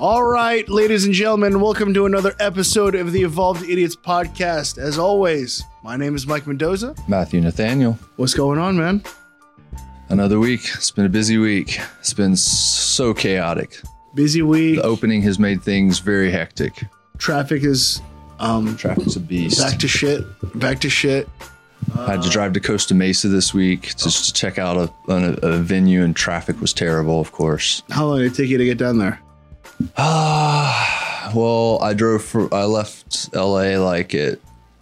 All right, ladies and gentlemen, welcome to another episode of the Evolved Idiots podcast. As always, my name is Mike Mendoza. Matthew Nathaniel. What's going on, man? Another week. It's been a busy week. It's been so chaotic. Busy week. The opening has made things very hectic. Traffic is Traffic's a beast. back to shit. I had to drive to Costa Mesa this week just to check out a venue, and traffic was terrible, of course. How long did it take you to get down there? Well, I left LA like at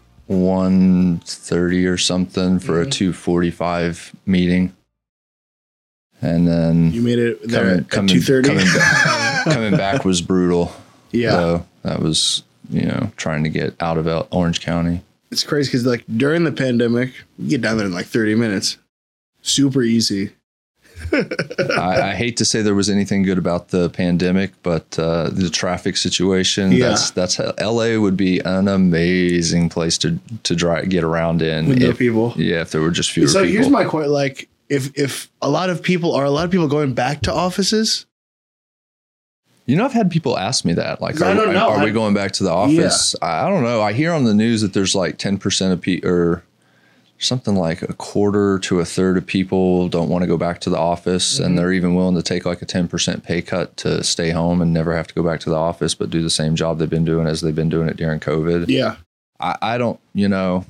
1:30 or something for a 2:45 meeting. And then You made it there at 2:30? Coming back was brutal. Yeah. So that was, trying to get out of Orange County. It's crazy because like during the pandemic, you get down there in like 30 minutes. Super easy. I hate to say there was anything good about the pandemic, but the traffic situation, that's how LA would be an amazing place to get around in. With no people. Yeah, if there were just fewer people. So here's my question. Like if a lot of people going back to offices? I've had people ask me that. Like, I don't know. Are we going back to the office? Yeah. I don't know. I hear on the news that there's like 10% of people, or something like a quarter to a third of people don't want to go back to the office. Mm-hmm. And they're even willing to take like a 10% pay cut to stay home and never have to go back to the office, but do the same job they've been doing as they've been doing it during COVID. Yeah. I don't know.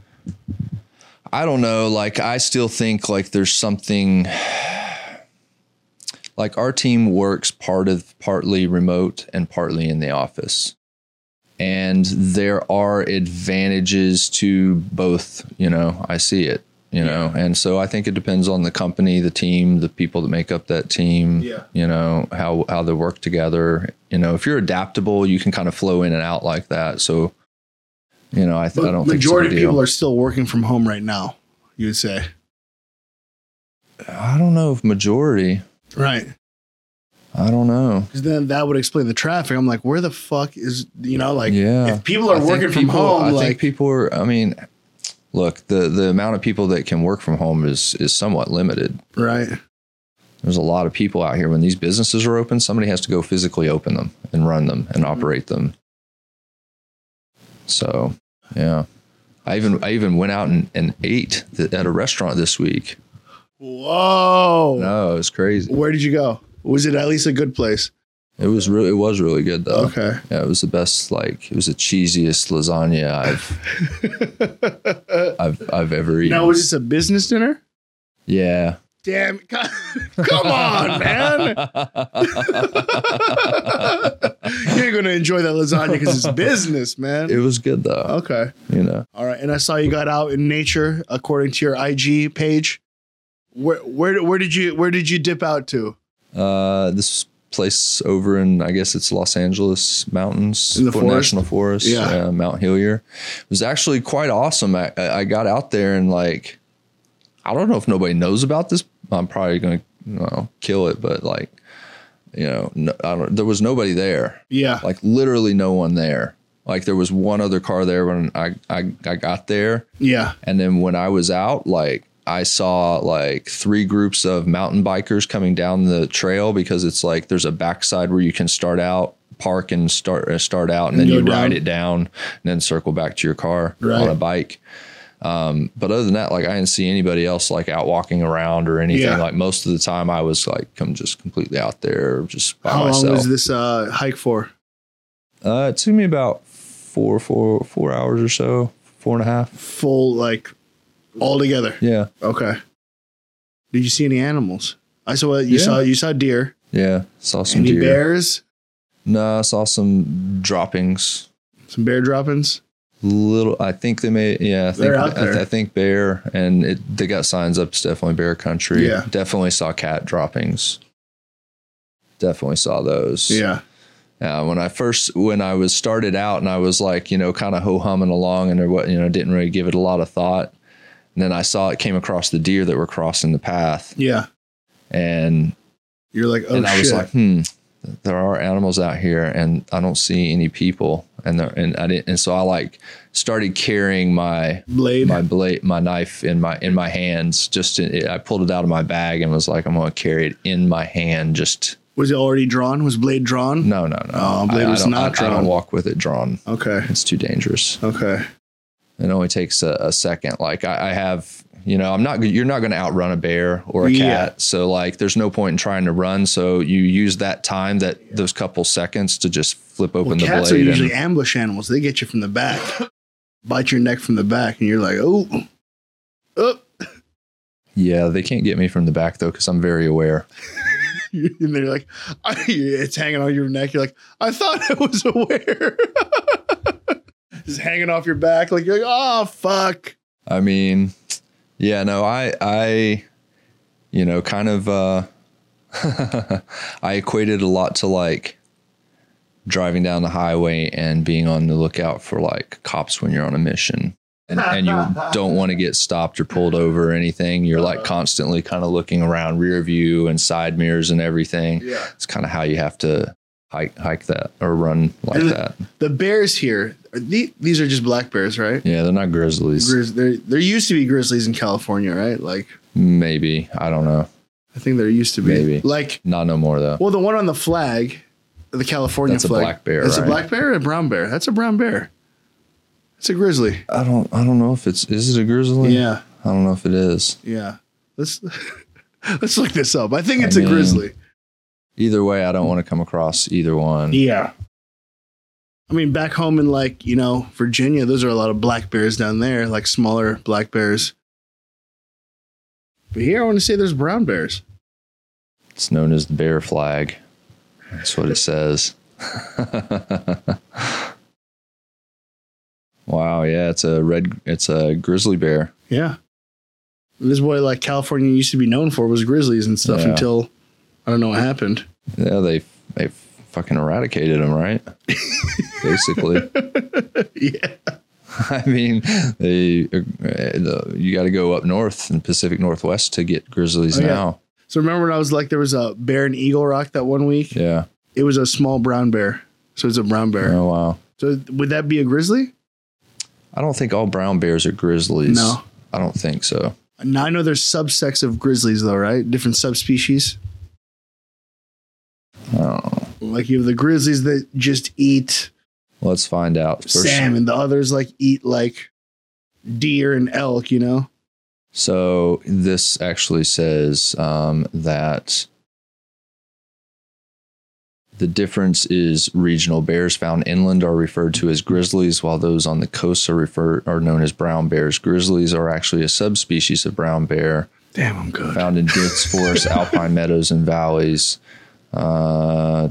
Like, I still think like there's something. Like, our team works partly remote and partly in the office. And there are advantages to both, I see it, and so I think it depends on the company, the team, the people that make up that team, how they work together. If you're adaptable, you can kind of flow in and out like that. So, I don't think majority of people are still working from home right now, you would say. I don't know if majority. Right. I don't know. Because then that would explain the traffic. I'm like, where the fuck is, if people are working from home, I think people are, look, the amount of people that can work from home is somewhat limited. Right. There's a lot of people out here. When these businesses are open, somebody has to go physically open them and run them and operate them. So, yeah. I even went out and ate at a restaurant this week. Whoa. No, it was crazy. Where did you go? Was it at least a good place? It was really good though. Okay. Yeah, it was the best. Like, it was the cheesiest lasagna I've ever eaten. Now, was this a business dinner? Yeah. Damn. Come on, man. You're going to enjoy that lasagna because it's business, man. It was good though. Okay. All right. And I saw you got out in nature according to your IG page. Where did you dip out to? This place over in, I guess it's Los Angeles mountains, in the forest? National Forest, Mount Hillier. It was actually quite awesome. I got out there and like, I don't know if nobody knows about this. I'm probably going to kill it, but like, there was nobody there. Yeah. Like, literally no one there. Like, there was one other car there when I got there. Yeah. And then when I was out, like, I saw like 3 groups of mountain bikers coming down the trail, because it's like there's a backside where you can start out, park and start out, and then you ride it down and then circle back to your car on a bike. But other than that, like, I didn't see anybody else like out walking around or anything. Yeah. Like, most of the time I was like, I'm just completely out there just by myself. How long was this hike for? It took me about 4 hours or so, 4.5. Full, like, all together. Yeah. Okay. Did you see any animals? I saw you saw deer. Yeah. Saw some deer. Any bears? No, I saw some droppings. Some bear droppings? I think they may. Yeah. They're out there. I think bear, and they got signs up. It's definitely bear country. Yeah. Definitely saw cat droppings. Definitely saw those. Yeah. When I was started out and I was like, kind of ho-humming along and didn't really give it a lot of thought. And then I came across the deer that were crossing the path. Yeah. And you're like, oh, and I was like, there are animals out here and I don't see any people. And so I like started carrying my knife in my hands. I pulled it out of my bag and was like, I'm going to carry it in my hand just Was it already drawn? Was blade drawn? No. Oh, blade was not drawn. I don't walk with it drawn. Okay. It's too dangerous. Okay. It only takes a second. Like I have, you're not going to outrun a bear or a cat. So like, there's no point in trying to run. So you use that time, those couple seconds to just flip open the blade. Cats are usually ambush animals. They get you from the back, bite your neck from the back, and you're like, oh. Yeah, they can't get me from the back though, because I'm very aware. And they're like, it's hanging on your neck. You're like, I thought I was aware. Just hanging off your back. Like, you're like, oh, fuck. I mean, yeah, no, I kind of, I equated a lot to like driving down the highway and being on the lookout for like cops when you're on a mission. And you don't want to get stopped or pulled over or anything. You're like constantly kind of looking around rear view and side mirrors and everything. Yeah. It's kind of how you have to hike that or run like that. The bears here, these are just black bears, right? Yeah, they're not grizzlies. There used to be grizzlies in California, right? Like maybe. I don't know. I think there used to be. Maybe. Like not no more though. Well, the one on the flag, the California flag. That's a black bear. That's right? a black bear or a brown bear? That's a brown bear. It's a grizzly. I don't know if is it a grizzly? Yeah. I don't know if it is. Yeah. Let's look this up. I think it's a grizzly. Either way, I don't want to come across either one. Yeah. I mean, back home in like, Virginia, those are a lot of black bears down there, like smaller black bears. But here I want to say there's brown bears. It's known as the bear flag. That's what it says. Wow, yeah, it's a grizzly bear. Yeah. And this is what like California used to be known for was grizzlies and stuff until I don't know what happened. Yeah, they fucking eradicated them, right? Basically. Yeah. I mean, you got to go up north in Pacific Northwest to get grizzlies now. Yeah. So remember when I was like, there was a bear in Eagle Rock that one week? Yeah. It was a small brown bear. So it's a brown bear. Oh, wow. So would that be a grizzly? I don't think all brown bears are grizzlies. No. I don't think so. Now I know there's subsects of grizzlies though, right? Different subspecies. Oh. Like you have the grizzlies that just eat. Let's find out. Salmon. The others like eat like deer and elk, So this actually says that the difference is regional. Bears found inland are referred to as grizzlies, while those on the coast are known as brown bears. Grizzlies are actually a subspecies of brown bear. Damn, I'm good. Found in dense forests, alpine meadows, and valleys. I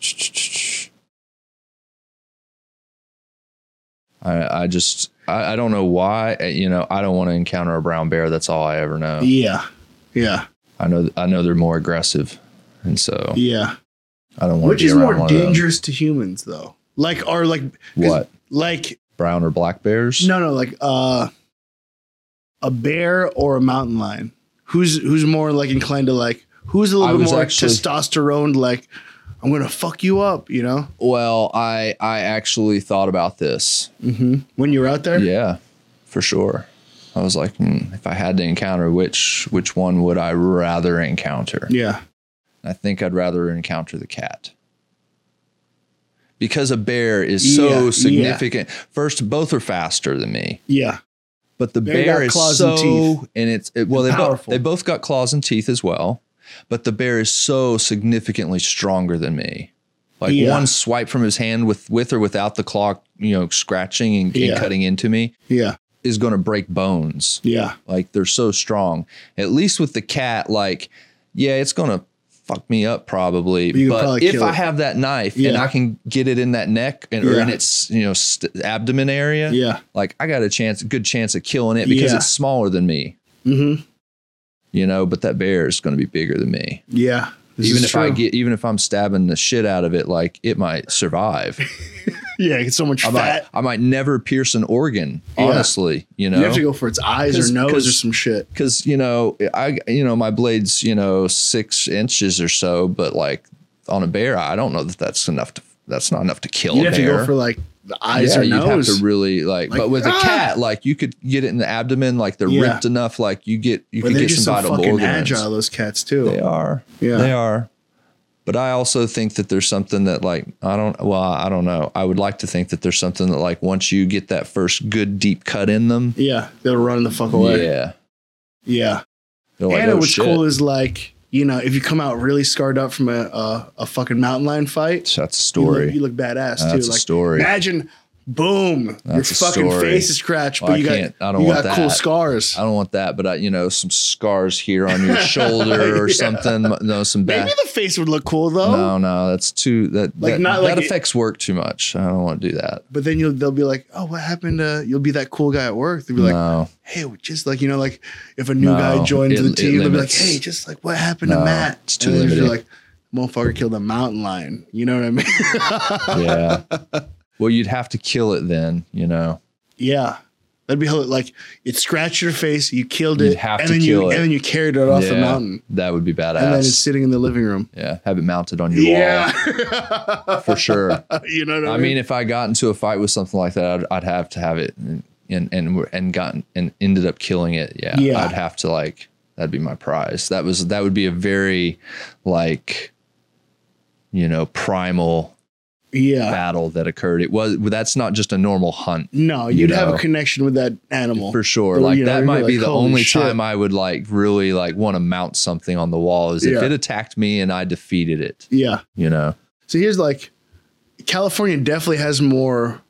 don't know why. I don't want to encounter a brown bear. That's all I ever know. Yeah. I know they're more aggressive, and so yeah. I don't want Which to be is around more dangerous to humans, though? Like, or like what? Like brown or black bears? No, like a bear or a mountain lion. Who's more like inclined to like? Who's a little bit more testosterone? Like, I'm gonna fuck you up, Well, I actually thought about this when you were out there. Yeah, for sure. I was like, if I had to encounter which one would I rather encounter? Yeah. I think I'd rather encounter the cat. Because a bear is so significant. First, both are faster than me. Yeah. But the bear is so, and they both got claws and teeth as well. But the bear is so significantly stronger than me. Like one swipe from his hand with or without the claw, scratching and cutting into me. Yeah. Is going to break bones. Yeah. Like they're so strong. At least with the cat, like, it's going to fuck me up probably. But if I have that knife and I can get it in that neck or in its, abdomen area, like I got a good chance of killing it because it's smaller than me. Mm-hmm. But that bear is going to be bigger than me. Yeah. Even if I'm stabbing the shit out of it, like it might survive. It's so much fat. I might never pierce an organ, honestly, You have to go for its eyes or nose or some shit. Cause my blade's, 6 inches or so, but like on a bear, I don't know that's not enough to kill a bear. You have to go for like the eyes or nose. You'd have to really but with a cat, like you could get it in the abdomen, like they're ripped enough, like you could get some vital organs. Agile, those cats too. They are. Yeah. They are. But I also think that there's something that like, I don't know. I would like to think that there's something that like once you get that first good deep cut in them. Yeah. They'll run the fuck away. Yeah. Yeah. Like, and what's cool is like, you know, if you come out really scarred up from a fucking mountain lion fight. That's a story. You look badass too. That's like, a story. Imagine, boom, That's your fucking story. face is scratched, but Well, you got cool scars. I don't want that, but you know, some scars here on your shoulder or something. No, some bad. Maybe the face would look cool though. No, that's too that affects work too much. I don't want to do that. But then they'll be like, oh, what happened to? You'll be that cool guy at work. They'll be like, no. Hey, just like, you know, like if a new guy joins the team, they'll be like, hey, just like what happened to Matt? It's too limited. Like, motherfucker killed a mountain lion. You know what I mean? Yeah. Well, you'd have to kill it then, you know. Yeah, that'd be like it scratched your face, you killed it, You'd have to kill it, and then you carried it off the mountain. That would be badass. And then it's sitting in the living room. Yeah, have it mounted on your wall. For sure. You know what I mean? If I got into a fight with something like that, I'd have to have it and ended up killing it. Yeah, I'd have to like that'd be my prize. That would be a very like, you know, primal battle that occurred. That's not just a normal hunt. No, you'd have a connection with that animal for sure. Like that might be the only time I would like really like want to mount something on the wall is if it attacked me and I defeated it. Yeah, you know. So here's like, California definitely has more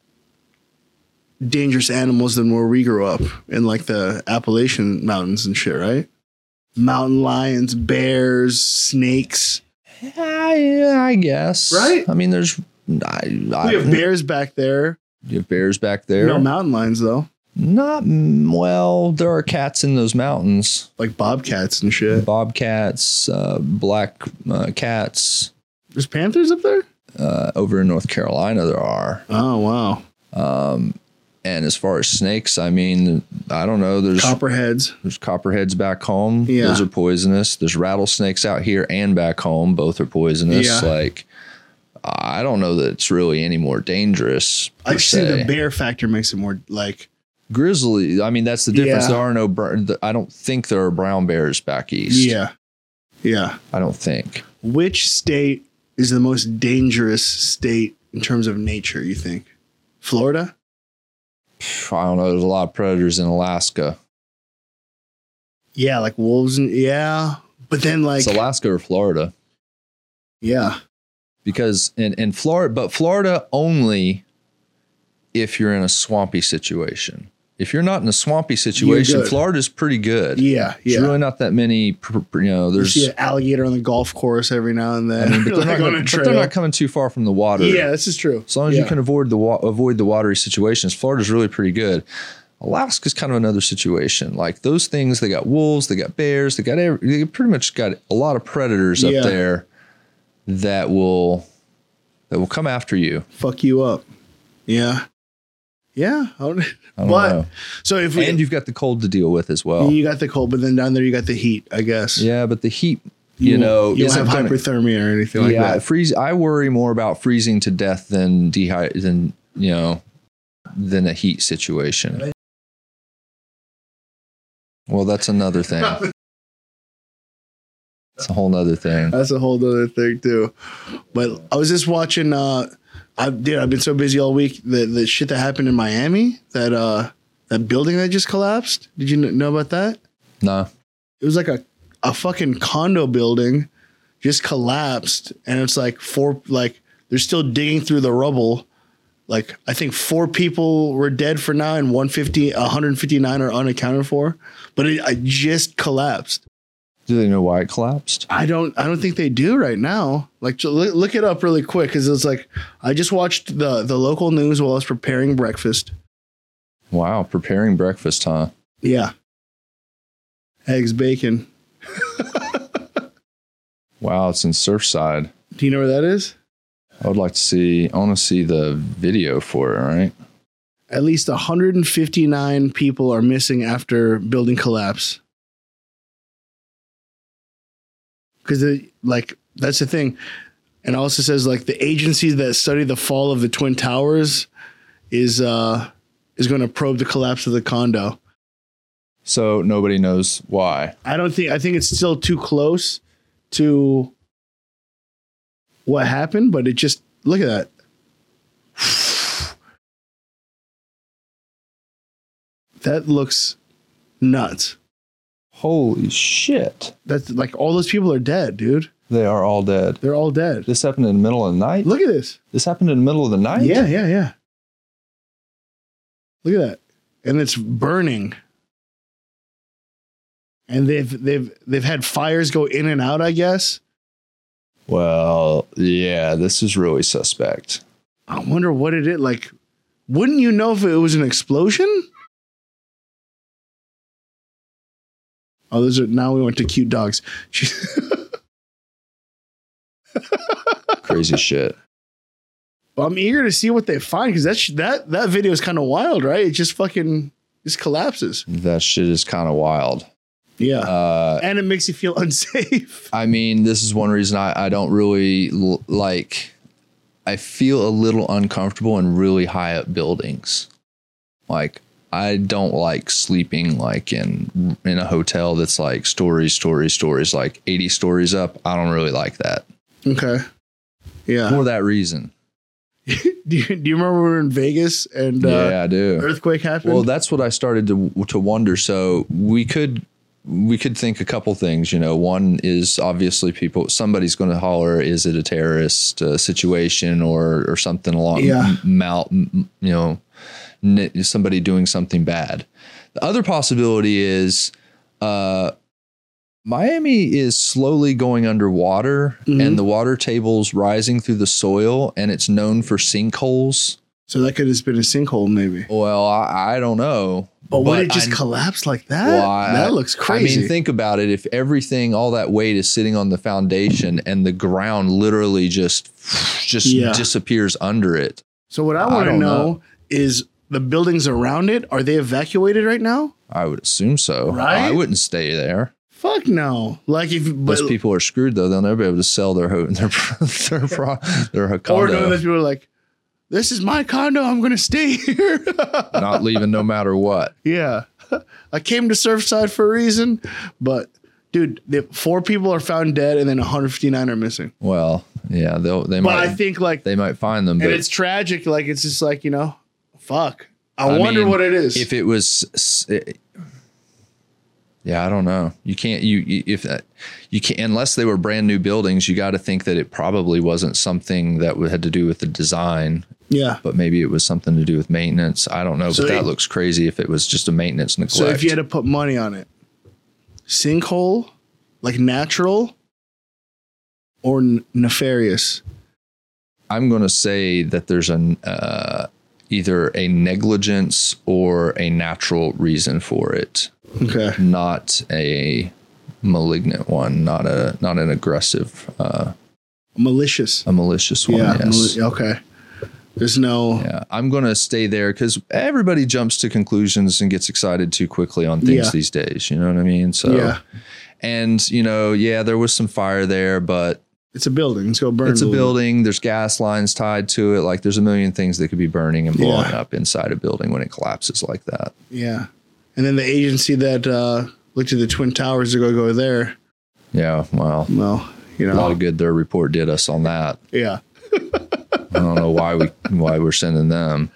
dangerous animals than where we grew up in like the Appalachian Mountains and shit, right? Mountain lions, bears, snakes. Yeah, I guess. Right? I mean, there's. We have bears back there. You have bears back there. No mountain lions though. Not well. There are cats in those mountains, like bobcats and shit. Bobcats, black cats. There's panthers up there. Over in North Carolina, there are. Oh wow. And as far as snakes, I mean, I don't know. There's copperheads. There's copperheads back home. Yeah. Those are poisonous. There's rattlesnakes out here and back home. Both are poisonous. Yeah. Like, I don't know that it's really any more dangerous. I see the bear factor makes it more like grizzly. I mean, that's the difference. Yeah. There are no. I don't think there are brown bears back east. Yeah. Yeah. I don't think. Which state is the most dangerous state in terms of nature, you think? Florida? I don't know. There's a lot of predators in Alaska. Yeah, like wolves. But then like. It's Alaska or Florida. Yeah. Because in Florida, but Florida only if you're in a swampy situation. If you're not in a swampy situation, Florida's pretty good. Yeah, yeah. There's really not that many, there's... You see an alligator on the golf course every now and then. I mean, but they're not coming too far from the water. Yeah, this is true. As long as you can avoid the watery situations, Florida's really pretty good. Alaska's kind of another situation. Like those things, they got wolves, they got bears, they pretty much got a lot of predators up there that will come after you. Fuck you up. Yeah. Yeah. I don't know. So and you've got the cold to deal with as well. You got the cold, but then down there you got the heat, I guess. Yeah, but the heat, you don't have hypothermia or anything like that. Yeah, I worry more about freezing to death than a heat situation. Well, that's another thing. It's a whole nother thing. That's a whole nother thing too. But I was just watching. I've been so busy all week. The shit that happened in Miami. That building that just collapsed. Did you know about that? No. It was like a fucking condo building, just collapsed, and it's like they're still digging through the rubble. Like I think 4 people were dead for now, and 159 are unaccounted for. But it just collapsed. Do they know why it collapsed? I don't think they do right now. Like look it up really quick because it's like I just watched the local news while I was preparing breakfast. Wow, preparing breakfast, huh? Yeah. Eggs, bacon. Wow, it's in Surfside. Do you know where that is? I want to see the video for it, right? At least 159 people are missing after building collapse. Because that's the thing. And it also says like the agency that studied the fall of the Twin Towers is going to probe the collapse of the condo. So nobody knows why. I think it's still too close to what happened, but it just, look at that. That looks nuts. Holy shit. That's like all those people are dead, dude. They are all dead. They're all dead. This happened in the middle of the night? Look at this. This happened in the middle of the night? Yeah. Look at that. And it's burning. And they've had fires go in and out, I guess. Well, yeah, this is really suspect. I wonder what it is. Like, wouldn't you know if it was an explosion? Oh, now we went to cute dogs. Crazy shit. Well, I'm eager to see what they find because that video is kind of wild, right? It just collapses. That shit is kind of wild. Yeah. And it makes you feel unsafe. I mean, this is one reason I don't really like, I feel a little uncomfortable in really high up buildings. Like, I don't like sleeping like in a hotel that's like stories, like 80 stories up. I don't really like that. Okay. Yeah. For that reason. Do you remember we were in Vegas and yeah, I do. Earthquake happened? Well, that's what I started to wonder. So we could think a couple things, you know. One is obviously somebody's going to holler, is it a terrorist situation or something along, somebody doing something bad. The other possibility is Miami is slowly going underwater and the water table's rising through the soil, and it's known for sinkholes. So that could have been a sinkhole, maybe. Well, I don't know. But when it just collapsed like that? Well, that looks crazy. I mean, think about it. If everything, all that weight is sitting on the foundation and the ground literally just disappears under it. So what I want to know is the buildings around it, are they evacuated right now? I would assume so. Right? I wouldn't stay there. Fuck no. Like those people are screwed though. They'll never be able to sell their condo. Or no, those people are like, this is my condo. I'm going to stay here. Not leaving no matter what. Yeah. I came to Surfside for a reason. But, dude, 4 people are found dead and then 159 are missing. Well, yeah, they might. But I think, like, they might find them. And it's tragic. Like, it's just like, you know, fuck. I wonder what it is. If it was... Yeah, I don't know. You can't, unless they were brand new buildings, you got to think that it probably wasn't something that had to do with the design. Yeah. But maybe it was something to do with maintenance. I don't know. So but that looks crazy if it was just a maintenance neglect. So if you had to put money on it, sinkhole, like natural or nefarious? I'm going to say that there's either a negligence or a natural reason for it. Okay. Not a malignant one, not an aggressive, malicious. A malicious one. Yeah. Yes. Okay. There's no. Yeah, I'm going to stay there because everybody jumps to conclusions and gets excited too quickly on things these days. You know what I mean? So. Yeah. And there was some fire there, but it's a building. It's going to burn. It's a building. There's gas lines tied to it. Like there's a million things that could be burning and blowing up inside a building when it collapses like that. Yeah. And then the agency that looked at the Twin Towers are going to go there. Yeah, well, a lot of good their report did us on that. Yeah. I don't know why we're sending them.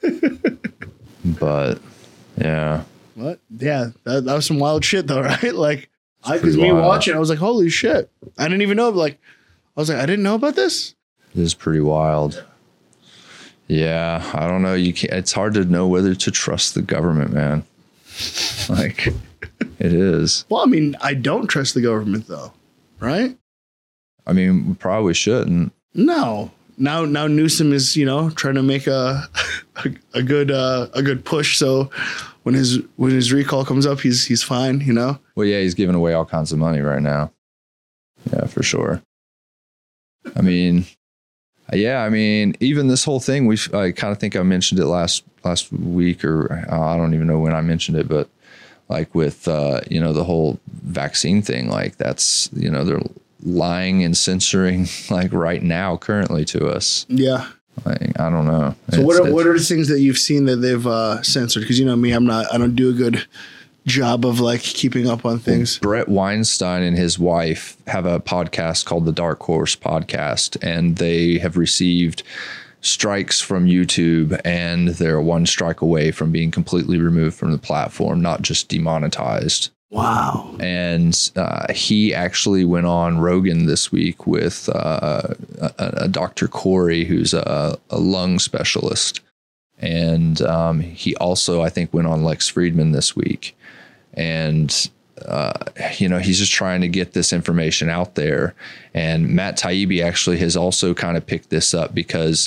But, yeah. What? Yeah, that was some wild shit though, right? Like, because me watching, I was like, holy shit. I didn't even know. Like, I was like, I didn't know about this. It is pretty wild. Yeah, I don't know. It's hard to know whether to trust the government, man. Like it is. Well, I mean, I don't trust the government though, right? I mean, we probably shouldn't. No. Now Newsom is, trying to make a good push. So when his recall comes up, he's fine, Well, yeah, he's giving away all kinds of money right now. Yeah, for sure. I mean, even this whole thing, I kind of think I mentioned it last week, or I don't even know when I mentioned it, but like with, the whole vaccine thing, like that's, they're lying and censoring like right now currently to us. Yeah. Like, I don't know. So what are the things that you've seen that they've censored? Because me, I don't do a good job of like keeping up on things. Brett Weinstein and his wife have a podcast called the Dark Horse Podcast, and they have received strikes from YouTube, and they're one strike away from being completely removed from the platform, not just demonetized. Wow. And he actually went on Rogan this week with a Dr. Corey, who's a lung specialist. And he also, I think, went on Lex Friedman this week. And, he's just trying to get this information out there. And Matt Taibbi actually has also kind of picked this up, because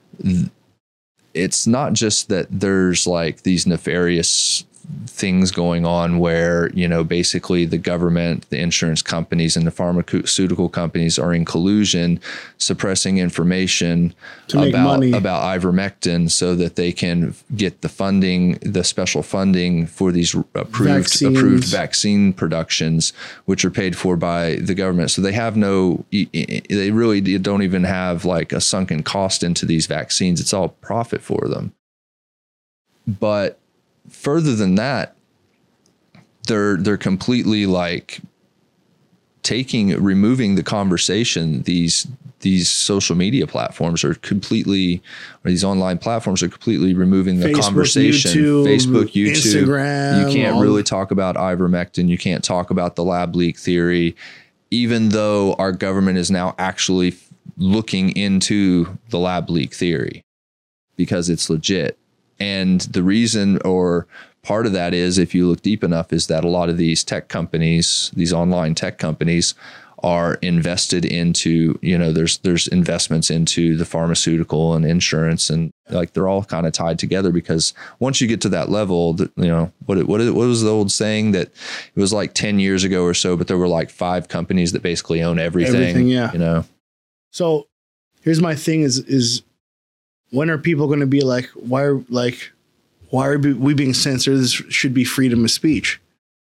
it's not just that there's like these nefarious things going on where, basically the government, the insurance companies, and the pharmaceutical companies are in collusion, suppressing information about ivermectin so that they can get the funding, the special funding for these approved vaccine productions, which are paid for by the government. So they really don't even have like a sunken cost into these vaccines. It's all profit for them. But further than that, they're completely like removing the conversation. These social media platforms are completely, or these online platforms are completely removing the conversation. Facebook, YouTube, Instagram. You can't really talk about ivermectin. You can't talk about the lab leak theory, even though our government is now actually looking into the lab leak theory because it's legit. And the reason, or part of that is, if you look deep enough, is that a lot of these tech companies, these online tech companies, are invested into, there's investments into the pharmaceutical and insurance, and like they're all kind of tied together, because once you get to that level, what was the old saying that it was like 10 years ago or so, but there were like 5 companies that basically own everything. Yeah. So here's my thing is when are people going to be like, why are we being censored? This should be freedom of speech.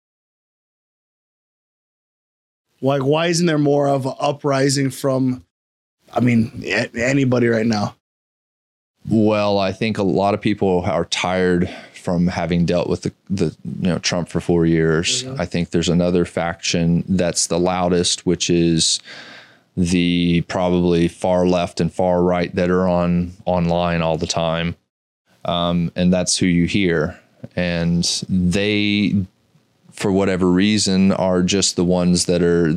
Like, why isn't there more of an uprising from, anybody right now? Well, I think a lot of people are tired from having dealt with the Trump for 4 years. Mm-hmm. I think there's another faction that's the loudest, which is the probably far left and far right that are online all the time. And that's who you hear. And they, for whatever reason, are just the ones that are,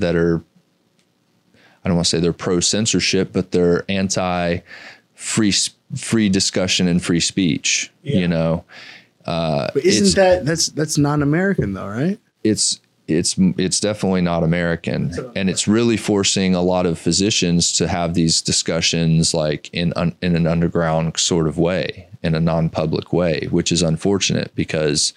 I don't want to say they're pro censorship, but they're anti free discussion and free speech, But isn't that's non-American though, right? It's definitely not American, and it's really forcing a lot of physicians to have these discussions like in an underground sort of way, in a non-public way, which is unfortunate because,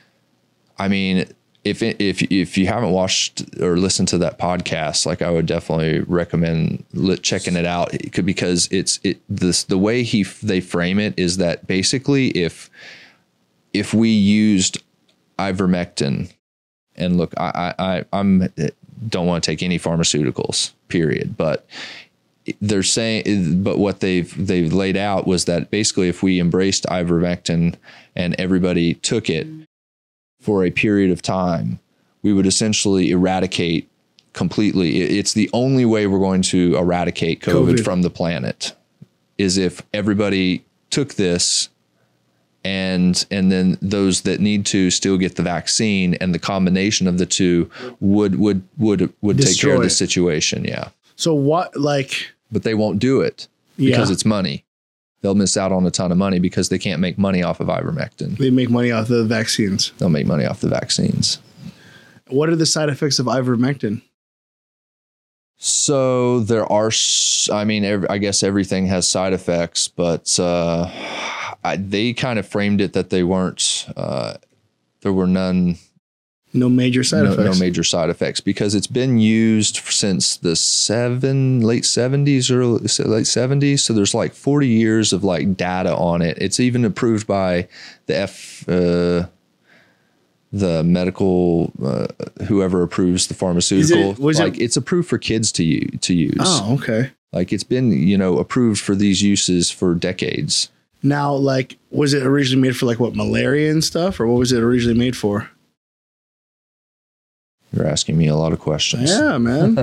if you haven't watched or listened to that podcast, like I would definitely recommend checking it out, because the way they frame it is that basically if we used ivermectin. And look, I'm don't want to take any pharmaceuticals, period. But they're saying, but what they've laid out was that basically, if we embraced ivermectin and everybody took it for a period of time, we would essentially eradicate completely. It's the only way we're going to eradicate COVID from the planet, is if everybody took this. And then those that need to still get the vaccine, and the combination of the two would take care of the situation. Yeah. So what, but they won't do it because it's money. They'll miss out on a ton of money because they can't make money off of ivermectin. They make money off the vaccines. They'll make money off the vaccines. What are the side effects of ivermectin? So there are, I guess everything has side effects, but, they kind of framed it that they weren't, there were none. No major side effects. No major side effects, because it's been used since the late 70s or late 70s. So there's like 40 years of like data on it. It's even approved by the medical, whoever approves the pharmaceutical. It's approved for kids to use. Oh, okay. Like it's been, approved for these uses for decades. Now, was it originally made for malaria and stuff, or what was it originally made for? You're asking me a lot of questions. Yeah, man.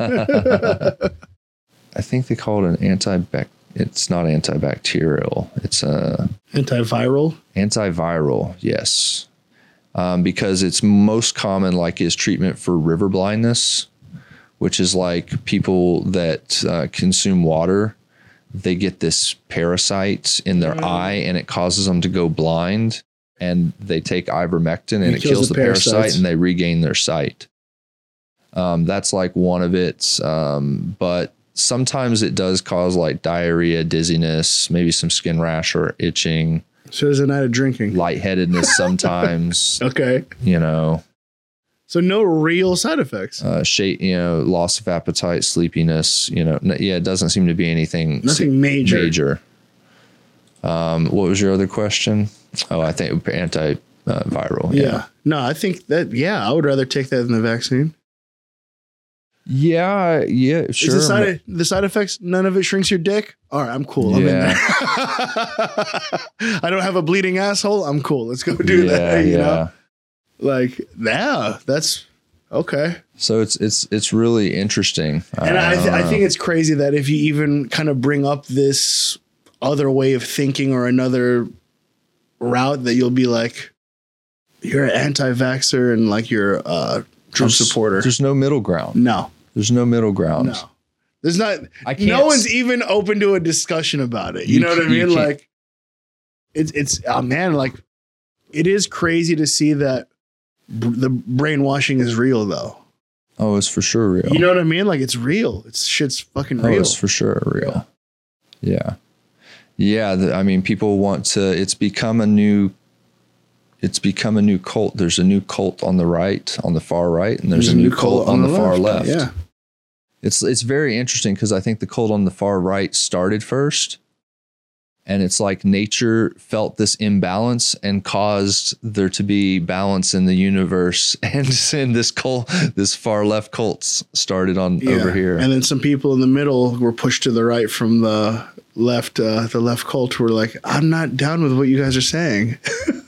I think they call it it's not antibacterial. It's Antiviral. Antiviral, yes. Because it's most common is treatment for river blindness, which is like people that consume water. They get this parasite in their eye and it causes them to go blind, and they take ivermectin and it kills the parasite and they regain their sight. That's like one of its, but sometimes it does cause like diarrhea, dizziness, maybe some skin rash or itching. So there's a night of drinking. Lightheadedness sometimes. Okay. So no real side effects. Loss of appetite, sleepiness, it doesn't seem to be anything. Nothing major. What was your other question? Oh, I think antiviral. Yeah. No, I think that, I would rather take that than the vaccine. Yeah, sure. Is the side effects, none of it shrinks your dick? All right, I'm cool. I'm in there. I don't have a bleeding asshole. I'm cool. Let's go do that. You know? That's okay. So it's really interesting. And I think it's crazy that if you even kind of bring up this other way of thinking or another route, that you'll be like, you're an anti-vaxxer and like you're a Trump supporter. There's no middle ground. No. There's no middle ground. No. There's not. No one's even open to a discussion about it. You know what I mean? Like, it's man, like, it is crazy to see that the brainwashing is real, though. Oh, it's for sure real. You know what I mean? Like, it's real. Shit's fucking real. Oh, it's for sure real. Yeah. I mean, people want to. It's become a new cult. There's a new cult on the right, on the far right, and there's a new cult on the far left. Yeah. It's very interesting because I think the cult on the far right started first, and it's like nature felt this imbalance and caused there to be balance in the universe, and this far left cults started over here. And then some people in the middle were pushed to the right from the left cult were like, I'm not down with what you guys are saying.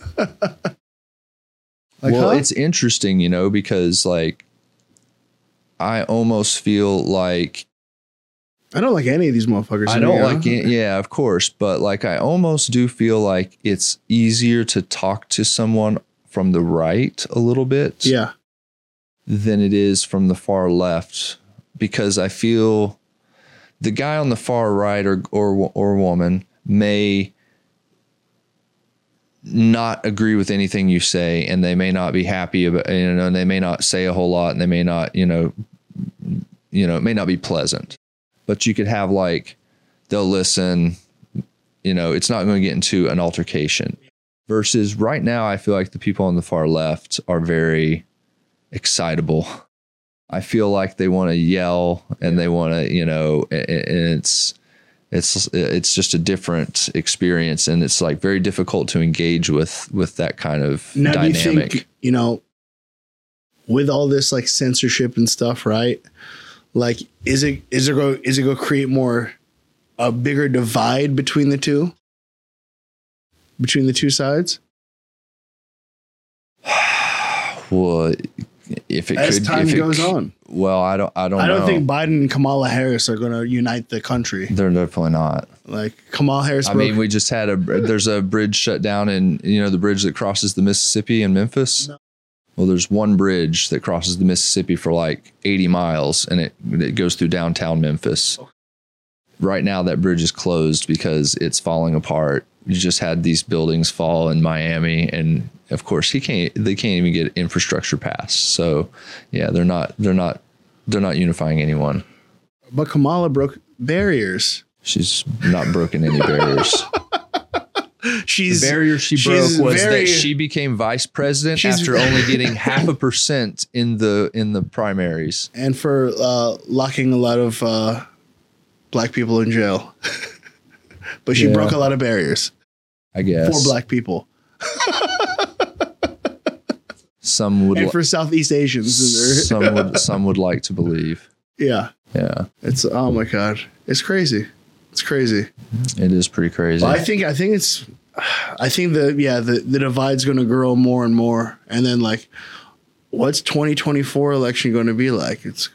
It's interesting, because like I almost feel like I don't like any of these motherfuckers. I don't like it. Yeah, of course. But like, I almost do feel like it's easier to talk to someone from the right a little bit. Yeah. Than it is from the far left, because I feel the guy on the far right or woman may not agree with anything you say, and they may not be happy about, and they may not say a whole lot, and they may not, it may not be pleasant, but you could have they'll listen, it's not going to get into an altercation. Versus right now, I feel like the people on the far left are very excitable. I feel like they want to yell and they want to, and it's just a different experience, and it's like very difficult to engage with that kind of now, dynamic. Do you think, with all this like censorship and stuff, right? Like, is it going to create a bigger divide between the two sides? Well, if it as time goes on. Well, I don't know. I don't think Biden and Kamala Harris are going to unite the country. They're definitely not. Like, Kamala Harris. We just had there's a bridge shut down in, the bridge that crosses the Mississippi in Memphis. No. Well, there's one bridge that crosses the Mississippi for like 80 miles, and it goes through downtown Memphis. Okay. Right now, that bridge is closed because it's falling apart. You just had these buildings fall in Miami, and of course they can't even get infrastructure passed. So yeah, they're not unifying anyone. But Kamala broke barriers. She's not broken any barriers. The barrier she broke was that she became vice president after only getting 0.5% in the primaries, and for locking a lot of black people in jail. But she broke a lot of barriers, I guess, for black people. Some would, and for Southeast Asians. some would like to believe. Yeah. It's, oh my God, it's crazy. It's crazy. It is pretty crazy. Well, I think the divide's going to grow more and more, and then like what's 2024 election going to be like? It's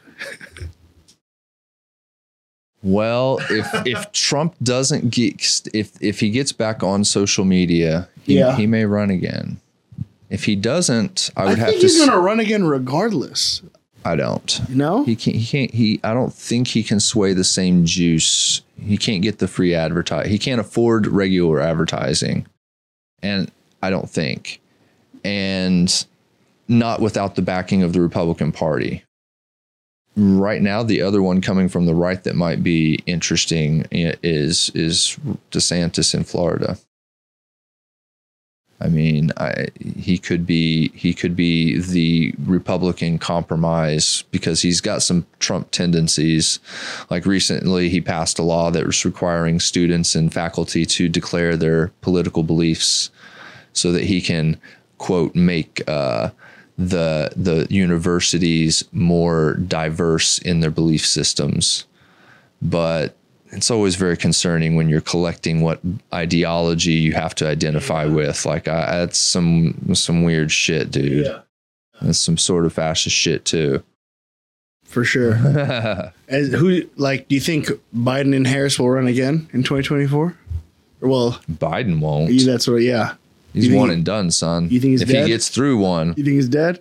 Well, if Trump doesn't get, if he gets back on social media, he may run again. If he doesn't, I think he's going to run again regardless. I don't. No? He can't. I don't think he can sway the same juice. He can't get the free advertise. He can't afford regular advertising. And I don't think. And not without the backing of the Republican Party. Right now, the other one coming from the right that might be interesting is DeSantis in Florida. I mean, he could be the Republican compromise because he's got some Trump tendencies. Like recently, he passed a law that was requiring students and faculty to declare their political beliefs so that he can, quote, make the universities more diverse in their belief systems. But it's always very concerning when you're collecting what ideology you have to identify with. Like that's some weird shit, dude. Yeah. That's some sort of fascist shit too. For sure. Do you think Biden and Harris will run again in 2024? Well, Biden won't. That's what. Yeah. He's one and done, son. You think he's dead? If he gets through one. You think he's dead?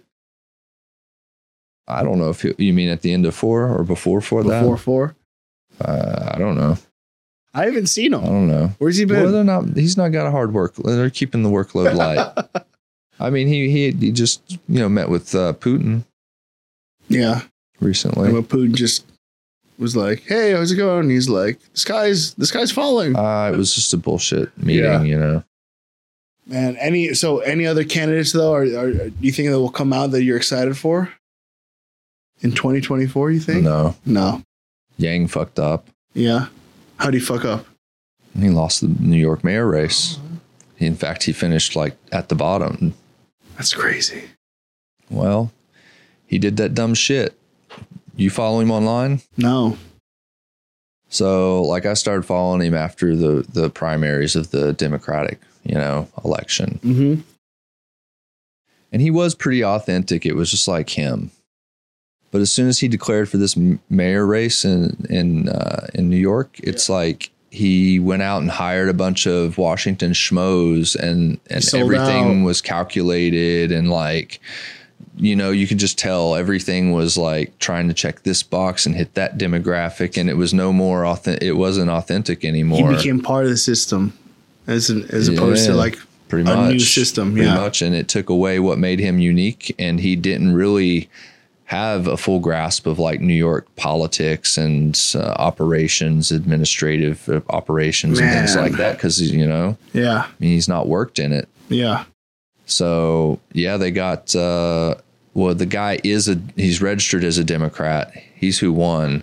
I don't know if you mean at the end of 4 or before 4 that? Before 4? I don't know. I haven't seen him. I don't know. Where's he been? Well, he's not got a hard work. They're keeping the workload light. I mean, he just, met with Putin. Yeah. Recently. And when Putin just was like, "Hey, how's it going?" He's like, the sky's falling." It was just a bullshit meeting, Man, any other candidates though? Do you think that will come out that you're excited for in 2024? You think? No. Yang fucked up. Yeah. How'd he fuck up? He lost the New York mayor race. In fact, he finished at the bottom. That's crazy. Well, he did that dumb shit. You follow him online? No. So, I started following him after the primaries of the Democratic, election. Mm-hmm. And he was pretty authentic. It was just like him. But as soon as he declared for this mayor race in New York, it's like he went out and hired a bunch of Washington schmoes and everything was calculated and you could just tell everything was trying to check this box and hit that demographic, and it was no more authentic. It wasn't authentic anymore. He became part of the system as opposed to pretty much, a new system. Pretty much, and it took away what made him unique, and he didn't really have a full grasp of New York politics and operations, administrative operations and things like that. Cause he's not worked in it. Yeah. So they got, the guy he's registered as a Democrat. He's who won.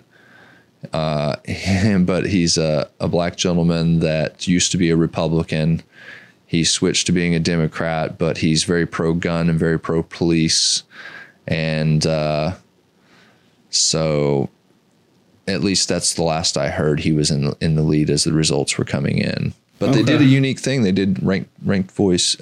But he's a black gentleman that used to be a Republican. He switched to being a Democrat, but he's very pro-gun and very pro-police. And so at least that's the last I heard. He was in the lead as the results were coming in. But they did a unique thing. They did ranked choice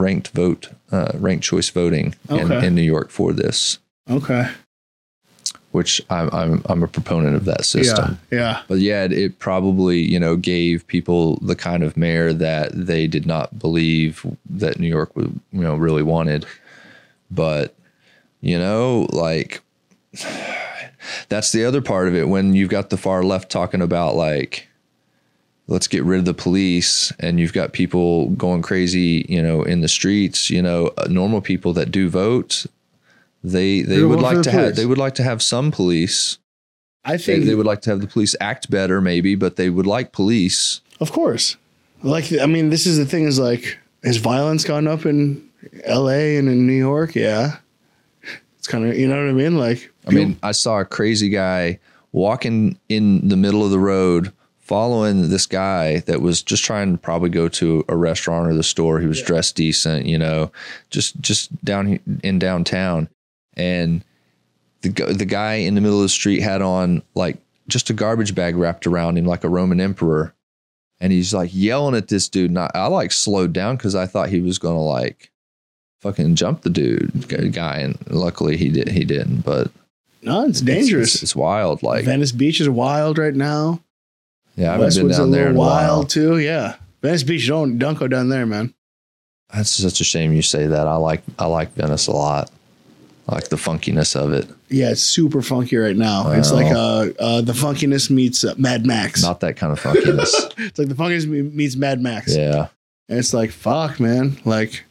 voting in New York for this. Okay. Which I'm a proponent of that system. Yeah. But it probably, gave people the kind of mayor that they did not believe that New York would, really wanted. But that's the other part of it when you've got the far left talking about let's get rid of the police, and you've got people going crazy, in the streets, normal people that do vote, they would like to have some police. I think they would like to have the police act better maybe, but they would like police. Of course. This is the thing is has violence gone up in LA and in New York? Yeah. It's kind of, you know what I mean? I saw a crazy guy walking in the middle of the road, following this guy that was just trying to probably go to a restaurant or the store. He was dressed decent, just down in downtown. And the guy in the middle of the street had on just a garbage bag wrapped around him like a Roman emperor. And he's yelling at this dude. And I slowed down because I thought he was going to fucking jump the guy, and luckily he didn't. But no, it's dangerous. It's wild. Like Venice Beach is wild right now. Yeah, I haven't been Westwood's down there in a while. wild too. Yeah, Venice Beach. Don't go down there, man. That's such a shame you say that. I like Venice a lot. I like the funkiness of it. Yeah, it's super funky right now. It's like the funkiness meets Mad Max. Not that kind of funkiness. It's like the funkiness meets Mad Max. Yeah. And it's like, fuck, man. Like,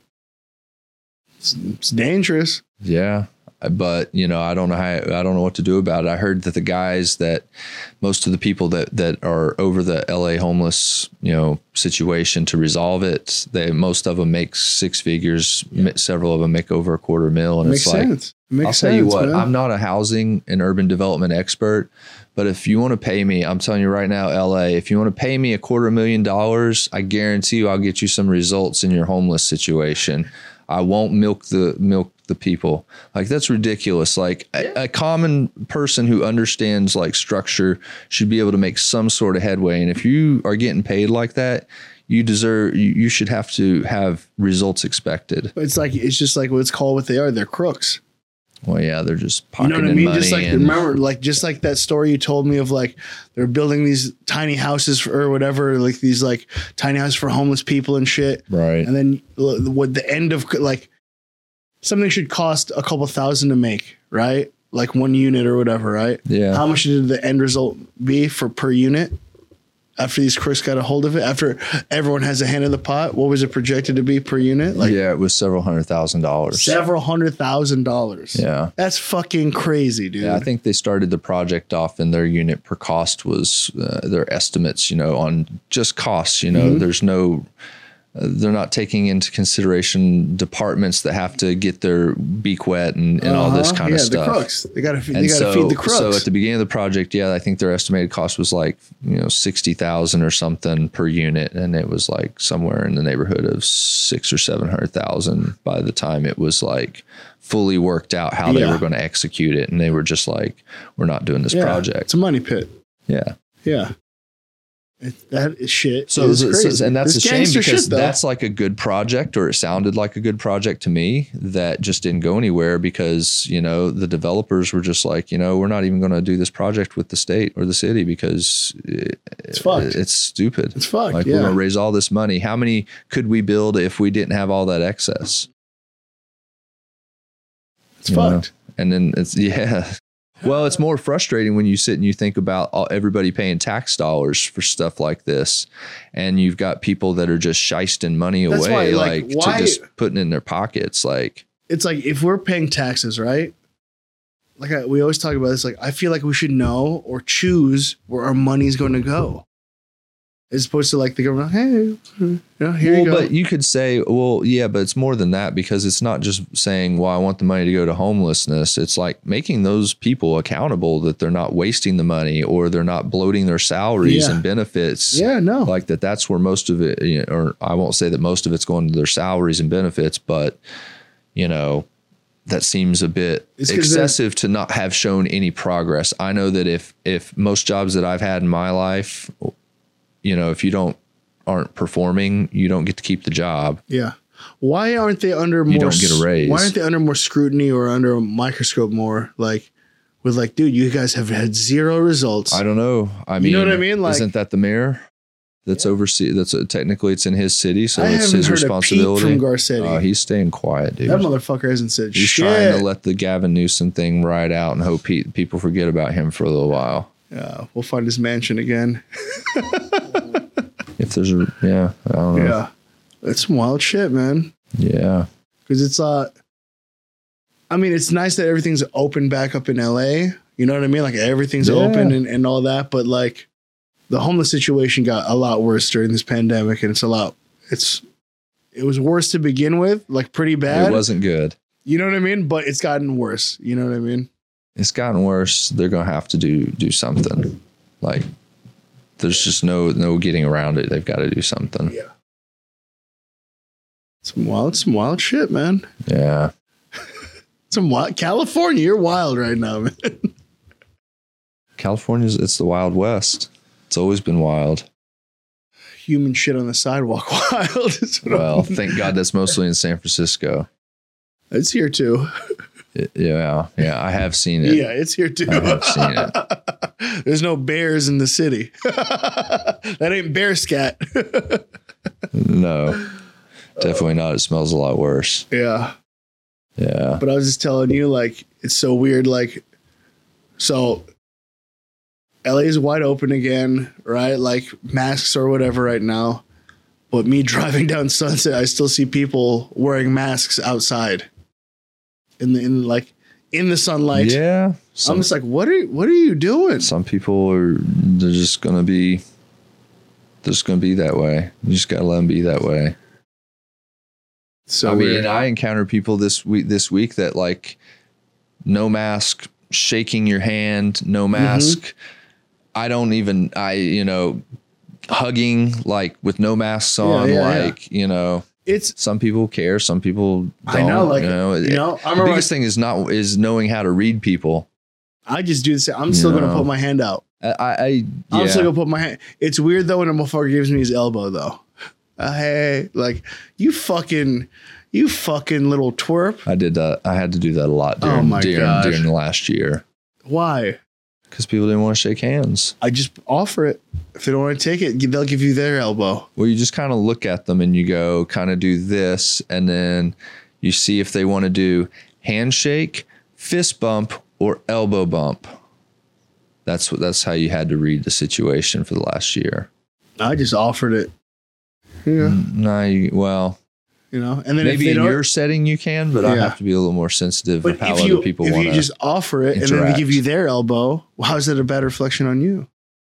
it's dangerous. Yeah. But, I don't know what to do about it. I heard that the guys most of the people that are over the LA homeless, situation to resolve it, most of them make six figures. Yeah. Several of them make over $250,000. And makes sense. I'll tell you what, man. I'm not a housing and urban development expert, but if you want to pay me, I'm telling you right now, LA, if you want to pay me $250,000, I guarantee you I'll get you some results in your homeless situation. I won't milk the people. Like, that's ridiculous. Like a common person who understands like structure should be able to make some sort of headway. And if you are getting paid like that, you should have to have results expected. It's just like what's called what they are. They're crooks. Well, yeah, they're just pocketing money. Just like, remember, like, just like that story you told me of, like, they're building these tiny houses or whatever, like these like tiny houses for homeless people and shit. Right. And then what the end of, like, something should cost a couple $1,000 to make, right? Like one unit or whatever, right? Yeah. How much did the end result be per unit? After these crooks got a hold of it, after everyone has a hand in the pot, what was it projected to be per unit? Like, yeah, it was several $100,000. Several $100,000. Yeah. That's fucking crazy, dude. Yeah, I think they started the project off and their unit per cost was their estimates, on just costs, there's no, they're not taking into consideration departments that have to get their beak wet and all this kind of stuff. The crooks. They got to feed the crooks. So at the beginning of the project, I think their estimated cost was like, $60,000 or something per unit. And it was like somewhere in the neighborhood of $600,000 or $700,000 by the time it was like fully worked out how they were going to execute it. And they were just like, we're not doing this project. It's a money pit. Yeah. Yeah. That shit. So, and that's a shame because that's like a good project, or it sounded like a good project to me, that just didn't go anywhere because, the developers were just like, we're not even going to do this project with the state or the city because it's fucked. It's stupid. It's fucked. Like, we're going to raise all this money. How many could we build if we didn't have all that excess? It's fucked. And then well, it's more frustrating when you sit and you think about everybody paying tax dollars for stuff like this, and you've got people that are just shysting money away, to just putting it in their pockets. Like, it's like, if we're paying taxes, right? Like we always talk about this. Like, I feel like we should know or choose where our money is going to go, as opposed to like the government. Hey, here you go. But you could say, well, yeah, but it's more than that, because it's not just saying, well, I want the money to go to homelessness. It's like making those people accountable that they're not wasting the money or they're not bloating their salaries and benefits. Yeah, no. Like that's where most of it, or I won't say that most of it's going to their salaries and benefits, but, that seems a bit excessive to not have shown any progress. I know that if most jobs that I've had in my life, if you aren't performing, you don't get to keep the job. Yeah. Why aren't they under more? You don't get a raise. Why aren't they under more scrutiny or under a microscope more? Like, with like, dude, you guys have had zero results. I don't know. I mean, you know what I mean? Like, isn't that the mayor that's oversee? That's technically it's in his city, so it's his responsibility. A peep from Garcetti. He's staying quiet, dude. That motherfucker hasn't said He's shit. He's trying to let the Gavin Newsom thing ride out and hope people forget about him for a little while. Yeah, we'll find his mansion again. If there's I don't know. Yeah, it's some wild shit, man. Yeah, because it's I mean, it's nice that everything's open back up in LA. You know what I mean? Like, everything's open and all that, but like, the homeless situation got a lot worse during this pandemic, and it was worse to begin with, like pretty bad. It wasn't good. You know what I mean? But it's gotten worse. You know what I mean? It's gotten worse. They're going to have to do something. Like, there's just no getting around it. They've got to do something. Yeah. Some wild shit, man. Yeah. California, you're wild right now, man. It's the Wild West. It's always been wild. Human shit on the sidewalk wild. Well, thank God that's mostly in San Francisco. It's here too. Yeah, I have seen it. Yeah, it's here too. I have seen it. There's no bears in the city. That ain't bear scat. No, definitely not. It smells a lot worse. Yeah. Yeah. But I was just telling you, like, it's so weird. Like, so LA is wide open again, right? Like masks or whatever right now. But me driving down Sunset, I still see people wearing masks outside in the sunlight. Yeah. I'm just like, what are you doing? Some people they're just gonna be that way. You just gotta let them be that way. So I weird. mean, I encountered people this week that like no mask, shaking your hand, no mask. Hugging like with no masks on, it's some people care, some people don't. I know, like, the biggest thing is knowing how to read people. I just do the same. I'm still gonna put my hand out. I'm still gonna put my hand. It's weird though when a motherfucker gives me his elbow though. Hey, like you fucking little twerp. I did that. I had to do that a lot during the last year. Why? Because people didn't want to shake hands. I just offer it. If they don't want to take it, they'll give you their elbow. Well, you just kind of look at them and you go, kind of do this, and then you see if they want to do handshake, fist bump, or elbow bump. That's how you had to read the situation for the last year. I just offered it. Yeah. And then maybe in your setting you can, but I have to be a little more sensitive of how other people want to. If you just offer it and then they give you their elbow, well, how is that a bad reflection on you?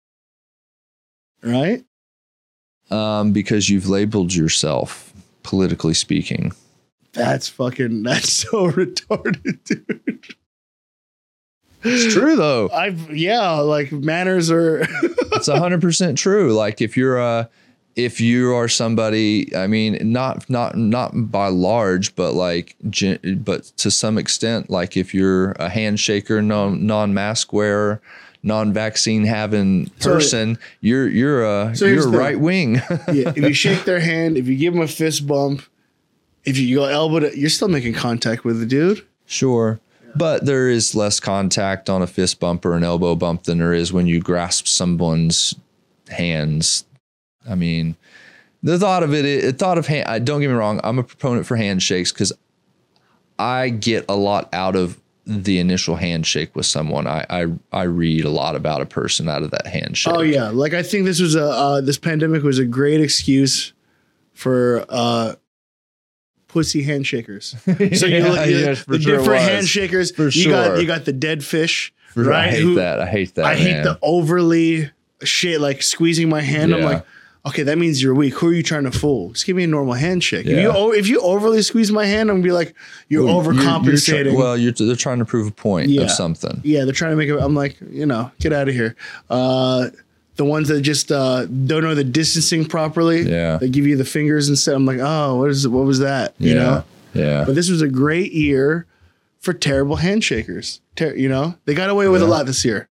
Right? Because you've labeled yourself, politically speaking. That's so retarded, dude. It's true though. Like manners are. It's 100% true. Like if you are somebody, I mean, not by large, but but to some extent, like if you're a handshaker, non-mask wearer, non-vaccine having person, you're a right wing. Yeah, if you shake their hand, if you give them a fist bump, if you go elbow, you're still making contact with the dude. Sure. But there is less contact on a fist bump or an elbow bump than there is when you grasp someone's hands. I mean, the thought of don't get me wrong, I'm a proponent for handshakes because I get a lot out of the initial handshake with someone. I read a lot about a person out of that handshake. Oh yeah, like I think this was this pandemic was a great excuse for pussy handshakers. So the different handshakers. For sure. You got the dead fish. Right? I hate that. I hate the overly shit, like squeezing my hand. Yeah. I'm like, okay, that means you're weak. Who are you trying to fool? Just give me a normal handshake. Yeah. If you overly squeeze my hand, I'm gonna be like, you're overcompensating. They're trying to prove a point of something. Yeah, they're trying to make it. I'm like, get out of here. The ones that just don't know the distancing properly. Yeah, they give you the fingers instead. I'm like, oh, what was that? You know? Yeah. But this was a great year for terrible handshakers. They got away with a lot this year.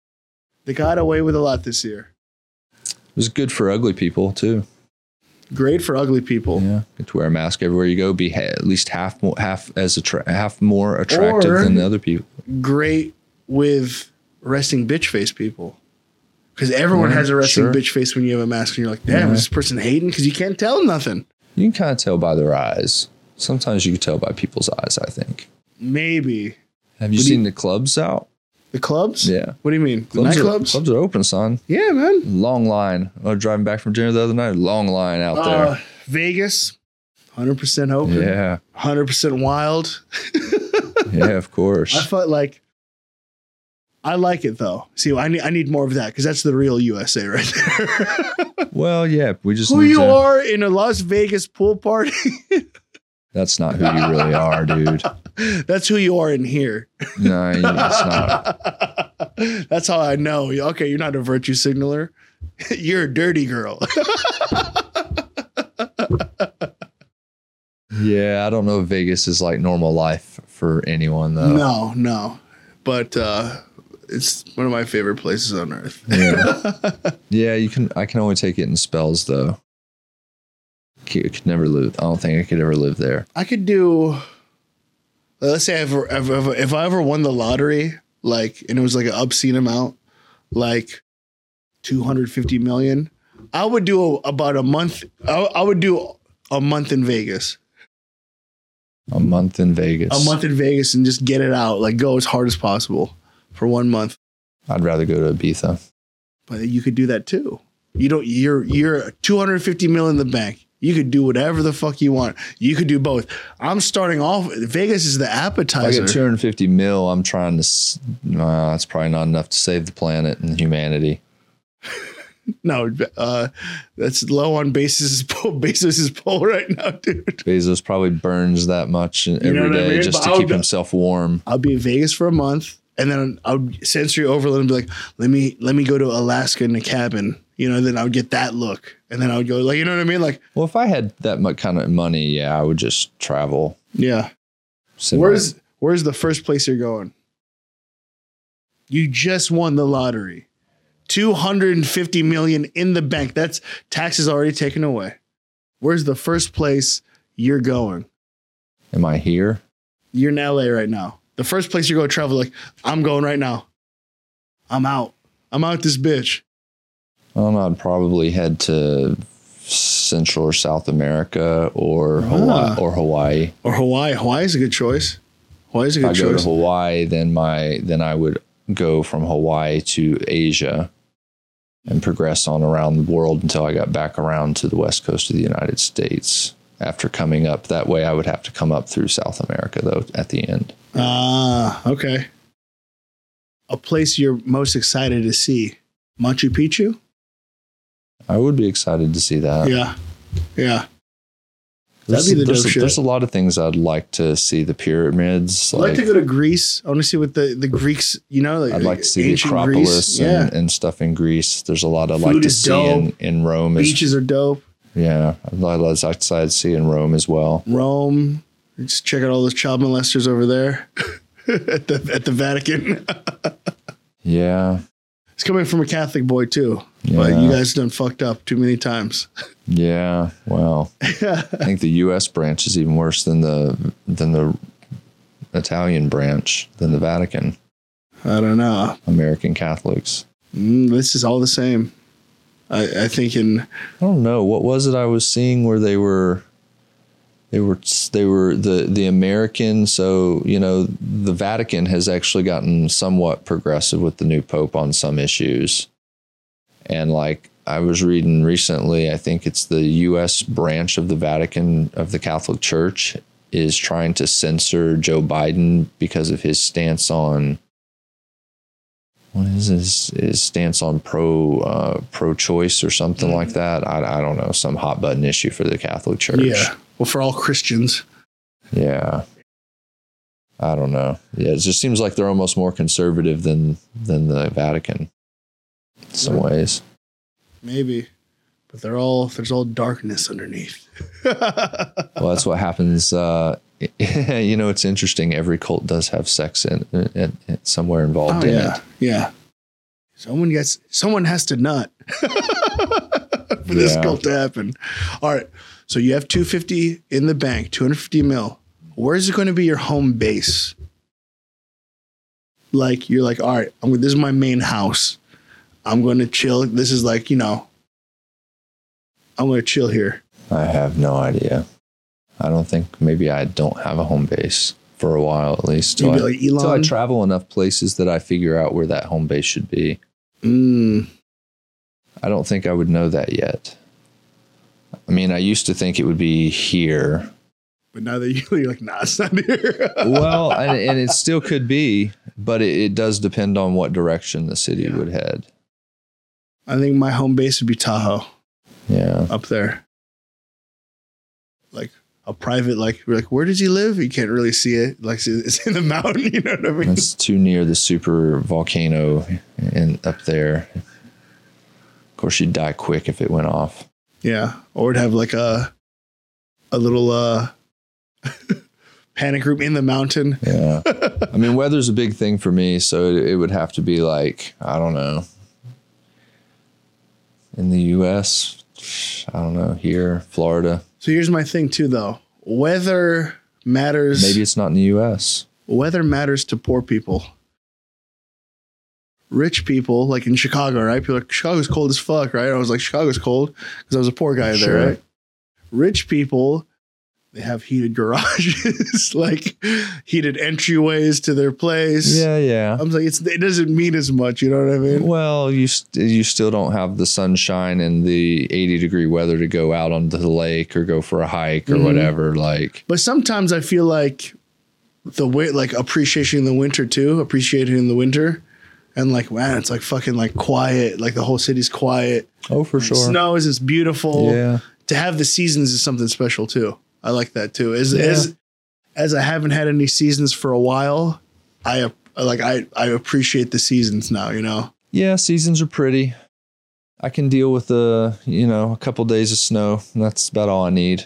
It was good for ugly people too. Great for ugly people. Yeah, get to wear a mask everywhere you go. Be at least half more attractive than the other people. Great with resting bitch face people, because everyone has a resting bitch face when you have a mask, and you're like, damn, is this person hating? Because you can't tell nothing. You can kind of tell by their eyes. Sometimes you can tell by people's eyes, I think. Maybe. Have you seen the clubs out? The clubs? Yeah. What do you mean? The nightclubs? Clubs are open, son. Yeah, man. Long line. I was driving back from dinner the other night. Long line out there. Vegas, 100% open. Yeah. 100% wild. Yeah, of course. I felt like, I like it though. See, I need more of that because that's the real USA right there. Well, yeah, we just who you are in a Las Vegas pool party. That's not who you really are, dude. That's who you are in here. No, it's not. That's how I know. Okay, you're not a virtue signaler. You're a dirty girl. Yeah, I don't know if Vegas is like normal life for anyone, though. No. But it's one of my favorite places on earth. Yeah. I can only take it in spells, though. I could never live. I don't think I could ever live there. I could do let's say if I ever won the lottery, like, and it was like an obscene amount, like 250 million, I would do about a month. I would do a month in Vegas. A month in Vegas. A month in Vegas and just get it out. Like, go as hard as possible for 1 month. I'd rather go to Ibiza. But you could do that too. You're 250 million in the bank. You could do whatever the fuck you want. You could do both. I'm starting off. Vegas is the If I appetizer. get 250 mil, I'm trying to. That's probably not enough to save the planet and humanity. No, that's low on Bezos's poll right now, dude. Bezos probably burns that much every know what I day mean? just But to keep himself warm. I'll be in Vegas for a month, and then I would sensory overload and be like, let me go to Alaska in a cabin. You know, then I would get that look, and then I would go like, you know what I mean? Like, Well, if I had that much kind of money, yeah, I would just travel. yeah. Where's the first place you're going? You just won the lottery. 250 million in the bank. That's taxes already taken away. Where's the first place you're going? Am I here? You're in LA right now. The first place you're going to travel, like, I'm going right now. I'm out this bitch. I'd probably head to Central or South America or Hawaii. Or Hawaii. Hawaii's a good choice. Hawaii's a If good I go to choice. Hawaii, then I would go from Hawaii to Asia and progress on around the world until I got back around to the west coast of the United States. After coming up that way, I would have to come up through South America, though, at the end. Okay. A place you're most excited to see. Machu Picchu? I would be excited to see that. Yeah. Yeah. That'd be the dope shit. There's a lot of things I'd like to see. The pyramids. I'd like to go to Greece. I want to see what the Greeks, you know, like I'd like to see the ancient Acropolis Greece. Yeah. and stuff in Greece. There's a lot I'd Food like to is see dope. in Rome. Beaches are dope. Yeah, I'd like to see in Rome as well. Rome. Just check out all those child molesters over there at the Vatican. Yeah. It's coming from a Catholic boy too, but Yeah. you guys done fucked up too many times. Yeah. Well, I think the U.S. branch is even worse than the Italian branch, than the Vatican. I don't know. American Catholics. This is all the same. I think I don't know. What was it I was seeing where they were the American. So, you know, the Vatican has actually gotten somewhat progressive with the new Pope on some issues. And like I was reading recently, I think it's the U.S. branch of the Vatican of the Catholic Church is trying to censor Joe Biden because of his stance on what is his stance on pro-choice or something like that. I don't know, some hot button issue for the Catholic Church. yeah. Well, for all Christians. Yeah. I don't know. Yeah, it just seems like they're almost more conservative than the Vatican in some ways. Maybe. But there's all darkness underneath. Well, that's what happens. You know, it's interesting. Every cult does have sex in somewhere involved in it. Yeah. Someone has to nut for this cult to happen. All right. So you have 250 in the bank, 250 mil. Where's it going to be your home base? Like, you're like, all right, this is my main house. I'm going to chill. This is like, you know, I'm going to chill here. I have no idea. I don't think, maybe I don't have a home base for a while at least. You'd be like Elon? Till I travel enough places that I figure out where that home base should be. I don't think I would know that yet. I mean, I used to think it would be here. But now that you're like, nah, it's not here. Well, and it still could be, but it does depend on what direction the city would head. I think my home base would be Tahoe. Yeah. Up there. Like a private, like, we're like, where does he live? You can't really see it. Like, it's in the mountain, you know what I mean? It's too near the super volcano up there. Of course, you'd die quick if it went off. Yeah. Or it'd have like a little panic room in the mountain. Yeah. I mean, weather's a big thing for me, so it would have to be like, I don't know, in the U.S., I don't know, here, Florida. So here's my thing too, though. Weather matters. Maybe it's not in the U.S. Weather matters to poor people. Rich people, like in Chicago, right? People are like, Chicago's cold as fuck, right? I was like, Chicago's cold because I was a poor guy Sure. there, right? Rich people, they have heated garages, like heated entryways to their place. Yeah. I'm like, it doesn't mean as much, you know what I mean? Well, you still don't have the sunshine and the 80-degree weather to go out onto the lake or go for a hike or whatever. Like, But sometimes I feel like appreciating the winter. And like, man, it's like fucking like quiet. Like the whole city's quiet. oh, for sure. Snows, it's beautiful. Yeah. To have the seasons is something special too. I like that too. As I haven't had any seasons for a while, I appreciate the seasons now, you know? Yeah, seasons are pretty. I can deal with a couple days of snow. And that's about all I need.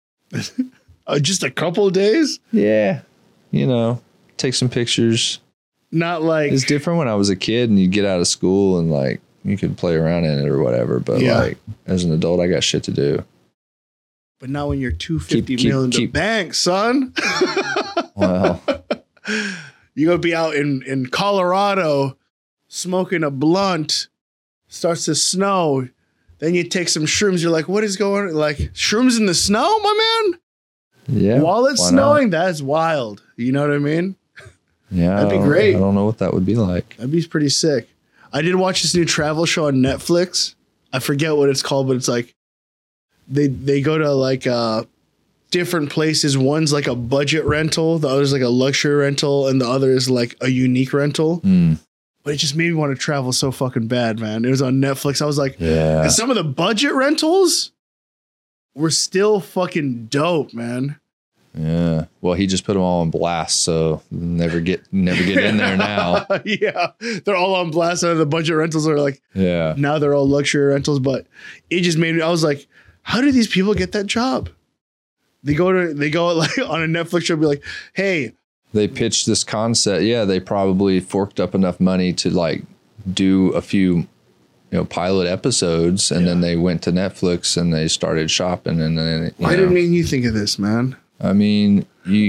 Just a couple of days? Yeah. Take some pictures. Not like It's different when I was a kid and you get out of school and like you could play around in it or whatever. But like as an adult, I got shit to do. But not when you're $250 million in the bank, son. Well, You're gonna be out in Colorado smoking a blunt, starts to snow. Then you take some shrooms. You're like, what is going on? Like shrooms in the snow, my man? yeah. While it's why snowing, not? that's wild. You know what I mean? Yeah. That'd be great. I don't know what that would be like. That'd be pretty sick. I did watch this new travel show on Netflix. I forget what it's called, but it's like they go to like different places. One's like a budget rental, the other's like a luxury rental, and the other is like a unique rental. But it just made me want to travel so fucking bad, man. It was on Netflix. I was like, Yeah. and some of the budget rentals were still fucking dope, man. Yeah. Well, he just put them all on blast, so never get in there now. Yeah, they're all on blast. And the budget rentals are like, Yeah. now they're all luxury rentals. But it just made me, I was like, how do these people get that job? They go like on a Netflix show, be like, hey, They pitched this concept. Yeah, they probably forked up enough money to like do a few, pilot episodes, and then they went to Netflix and they started shopping. And then why didn't you think of this, man? I mean,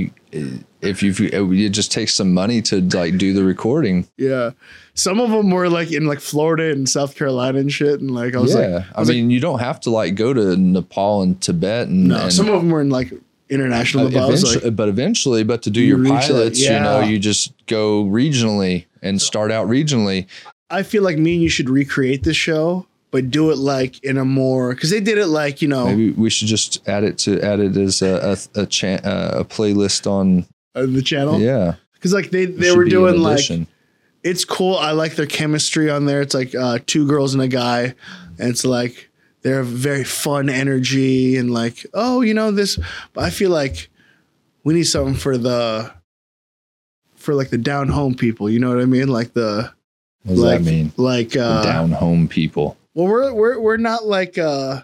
it just takes some money to like do the recording. Yeah, some of them were like in like Florida and South Carolina and shit, and like I was mean, you don't have to like go to Nepal and Tibet and some of them were in like international. Eventually, but to do your pilots, you just go regionally and start out regionally. I feel like me and you should recreate this show, but do it like in a more, because they did it like, Maybe we should just add it as a playlist on the channel. Yeah, because like they were doing like, it's cool. I like their chemistry on there. It's like two girls and a guy, and it's like they're very fun energy and like, this. But I feel like we need something for like the down home people. You know what I mean? Like the. What does that mean? Like the down home people. Well, we're not like we're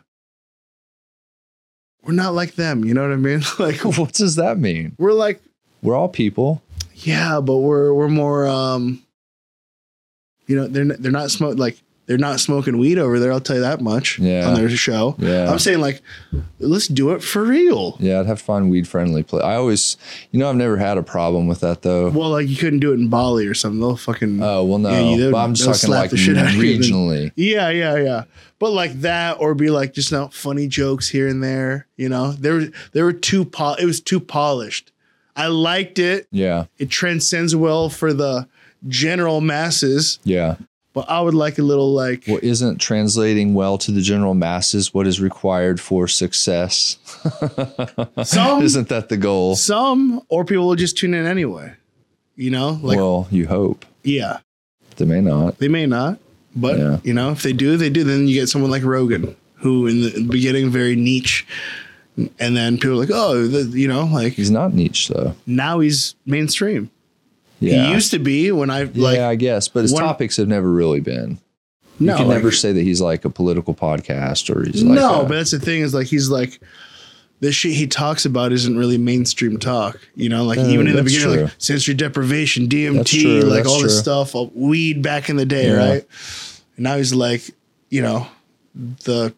not like them. You know what I mean? Like, what does that mean? We're all people. Yeah, but we're more they're not smoking weed over there. I'll tell you that much. Yeah. On their show. Yeah. I'm saying like, let's do it for real. Yeah, I'd have to find weed friendly play. I always, I've never had a problem with that though. Well, like you couldn't do it in Bali or something. They'll fucking. Oh well, no. But I'm just talking like regionally. Yeah. But like that, or be like just funny jokes here and there. They were too it was too polished. I liked it. Yeah. It transcends well for the general masses. Yeah. But I would like a little like. Well, isn't translating well to the general masses what is required for success? Isn't that the goal? Some, or people will just tune in anyway. Well, you hope. Yeah. They may not. But, if they do, then you get someone like Rogan, who in the beginning, very niche. And then people are like, He's not niche, though. Now he's mainstream. Yeah. He used to be when I like. Yeah, I guess. But his topics have never really been. You can never say that he's like a political podcast or he's like. No, but that's the thing is like, he's like, the shit he talks about isn't really mainstream talk. Like even in the beginning, like sensory deprivation, DMT, like all this stuff, weed back in the day, right? And now he's like, the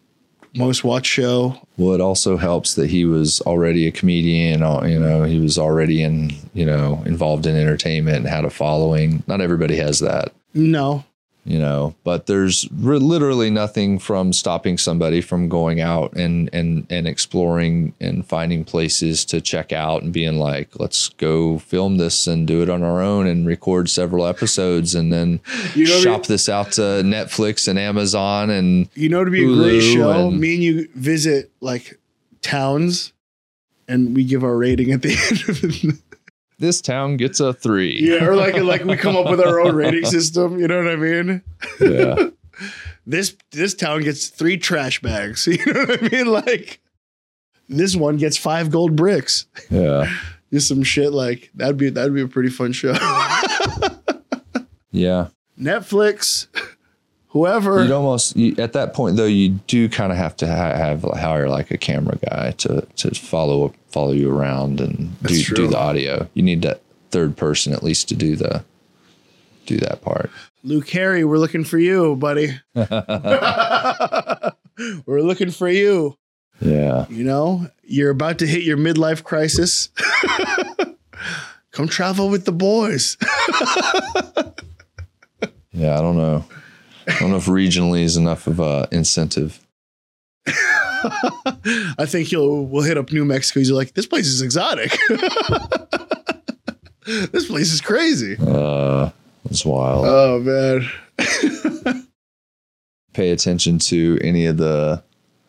most watched show. Well, it also helps that he was already a comedian. He was already involved in entertainment and had a following. Not everybody has that. No. But there's literally nothing from stopping somebody from going out and exploring and finding places to check out and being like, let's go film this and do it on our own and record several episodes and then shop this out to Netflix and Amazon and to be Hulu. A great show. Me and you visit like towns and we give our rating at the end of it. This town gets a 3. Yeah, or like we come up with our own rating system. You know what I mean? Yeah. This town gets 3 trash bags. You know what I mean? Like this one gets 5 gold bricks. Yeah. Just some shit like that'd be a pretty fun show. Yeah. Netflix, whoever. You'd almost at that point though, you do kind of have to hire like a camera guy to follow you around and do the audio. You need that third person at least to do that part. Luke Harry, we're looking for you, buddy. We're looking for you. Yeah. You're about to hit your midlife crisis. Come travel with the boys. Yeah, I don't know. I don't know if regionally is enough of a incentive. I think we'll hit up New Mexico. He's like, this place is exotic. This place is crazy. It's wild. Oh man. Pay attention to any of the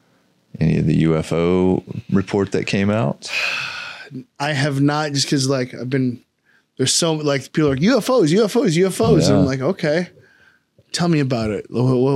UFO report that came out? I have not, just because like there's so like people are like UFOs. Yeah. And I'm like, okay, tell me about it.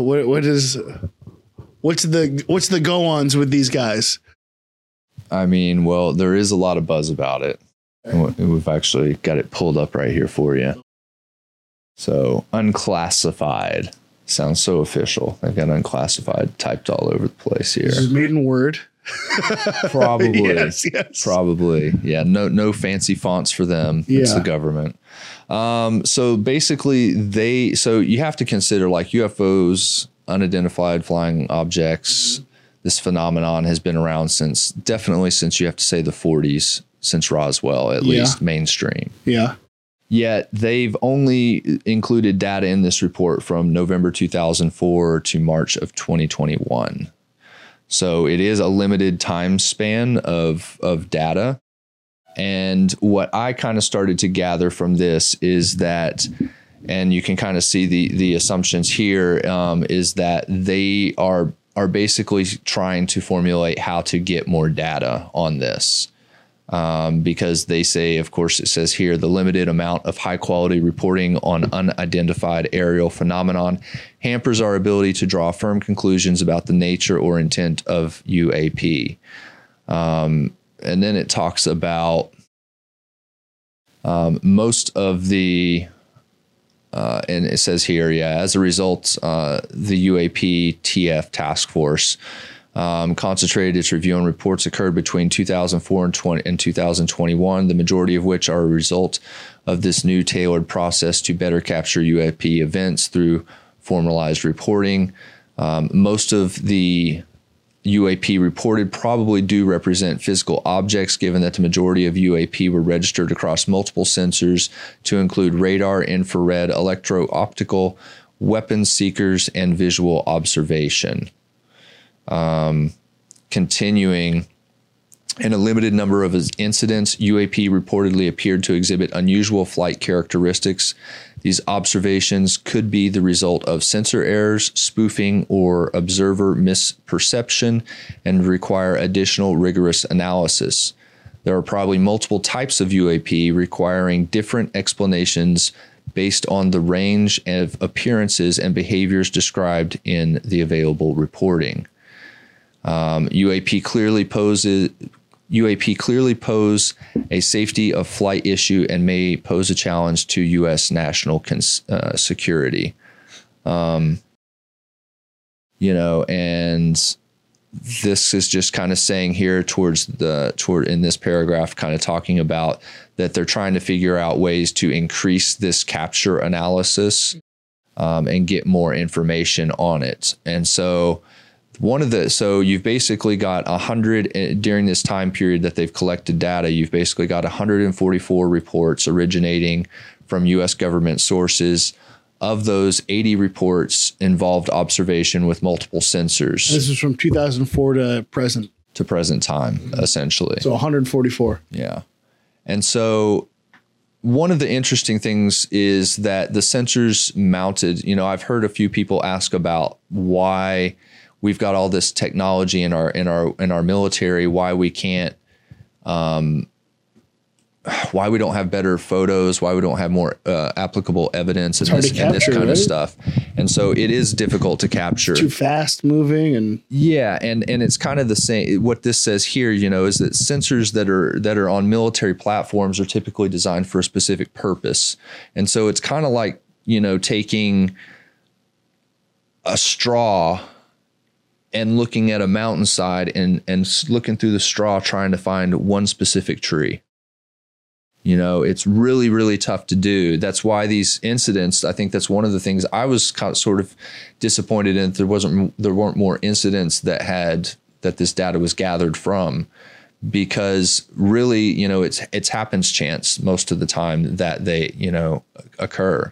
What's the go-ons with these guys? I mean, well, there is a lot of buzz about it. And we've actually got it pulled up right here for you. So unclassified sounds so official. They've got unclassified typed all over the place here. This is made in Word. Probably. Yes. Probably. Yeah. No fancy fonts for them. It's the government. So basically so you have to consider like UFOs, unidentified flying objects. This phenomenon has been around since you have to say the 40s, since Roswell, at least mainstream. Yeah. Yet they've only included data in this report from November 2004 to March of 2021. So it is a limited time span of data. And what I kind of started to gather from this is that, and you can kind of see the assumptions here, is that they are basically trying to formulate how to get more data on this. Because they say, of course, it says here, the limited amount of high quality reporting on unidentified aerial phenomenon hampers our ability to draw firm conclusions about the nature or intent of UAP. And then it talks about most of the, and it says here, as a result, the UAP TF task force concentrated its review and reports occurred between 2004 and 2021, the majority of which are a result of this new tailored process to better capture UAP events through formalized reporting. Most of the UAP reported probably do represent physical objects, given that the majority of UAP were registered across multiple sensors to include radar, infrared, electro-optical, weapons seekers, and visual observation. Continuing, in a limited number of incidents, UAP reportedly appeared to exhibit unusual flight characteristics. These observations could be the result of sensor errors, spoofing, or observer misperception, and require additional rigorous analysis. There are probably multiple types of UAP requiring different explanations based on the range of appearances and behaviors described in the available reporting. UAP clearly pose a safety of flight issue and may pose a challenge to U.S. national security. And this is just kind of saying here toward in this paragraph, kind of talking about that they're trying to figure out ways to increase this capture analysis and get more information on it. And so So you've basically got 100 during this time period that they've collected data. You've basically got 144 reports originating from U.S. government sources. Of those, 80 reports involved observation with multiple sensors. This is from 2004 to present. To present time, essentially. So 144. Yeah. And so one of the interesting things is that the sensors mounted, I've heard a few people ask about why we've got all this technology in our military, why we can't, why we don't have better photos, why we don't have more applicable evidence and this kind of stuff. And so it is difficult to capture. It's too fast moving and it's kind of the same. What this says here, is that sensors that are on military platforms are typically designed for a specific purpose. And so it's kind of like, taking a straw and looking at a mountainside and looking through the straw trying to find one specific tree. It's really, really tough to do. That's why these incidents, I think that's one of the things I was sort of disappointed in. There weren't more incidents that this data was gathered from, because really, it's happenstance most of the time that they, occur.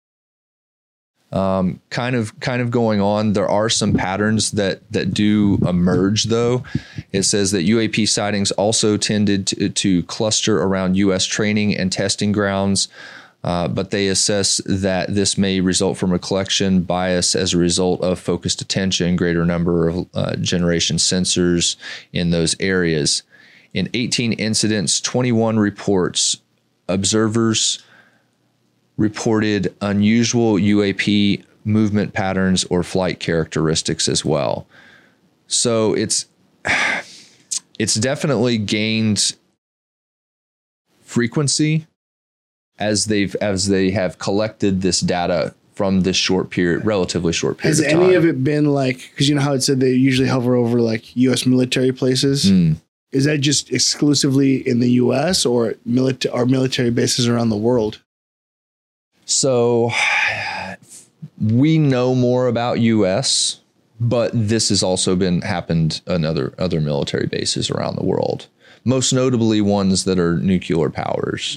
Kind of going on. There are some patterns that do emerge, though. It says that UAP sightings also tended to cluster around U.S. training and testing grounds, but they assess that this may result from a collection bias as a result of focused attention, greater number of generation sensors in those areas. In 18 incidents, 21 reports, observers reported unusual UAP movement patterns or flight characteristics as well. So it's definitely gained frequency as they have collected this data from this relatively short period of time. Has any of it been like, because you know how it said they usually hover over like U.S. military places? Is that just exclusively in the U.S. or military bases around the world? So we know more about U.S., but this has also happened on other military bases around the world, most notably ones that are nuclear powers.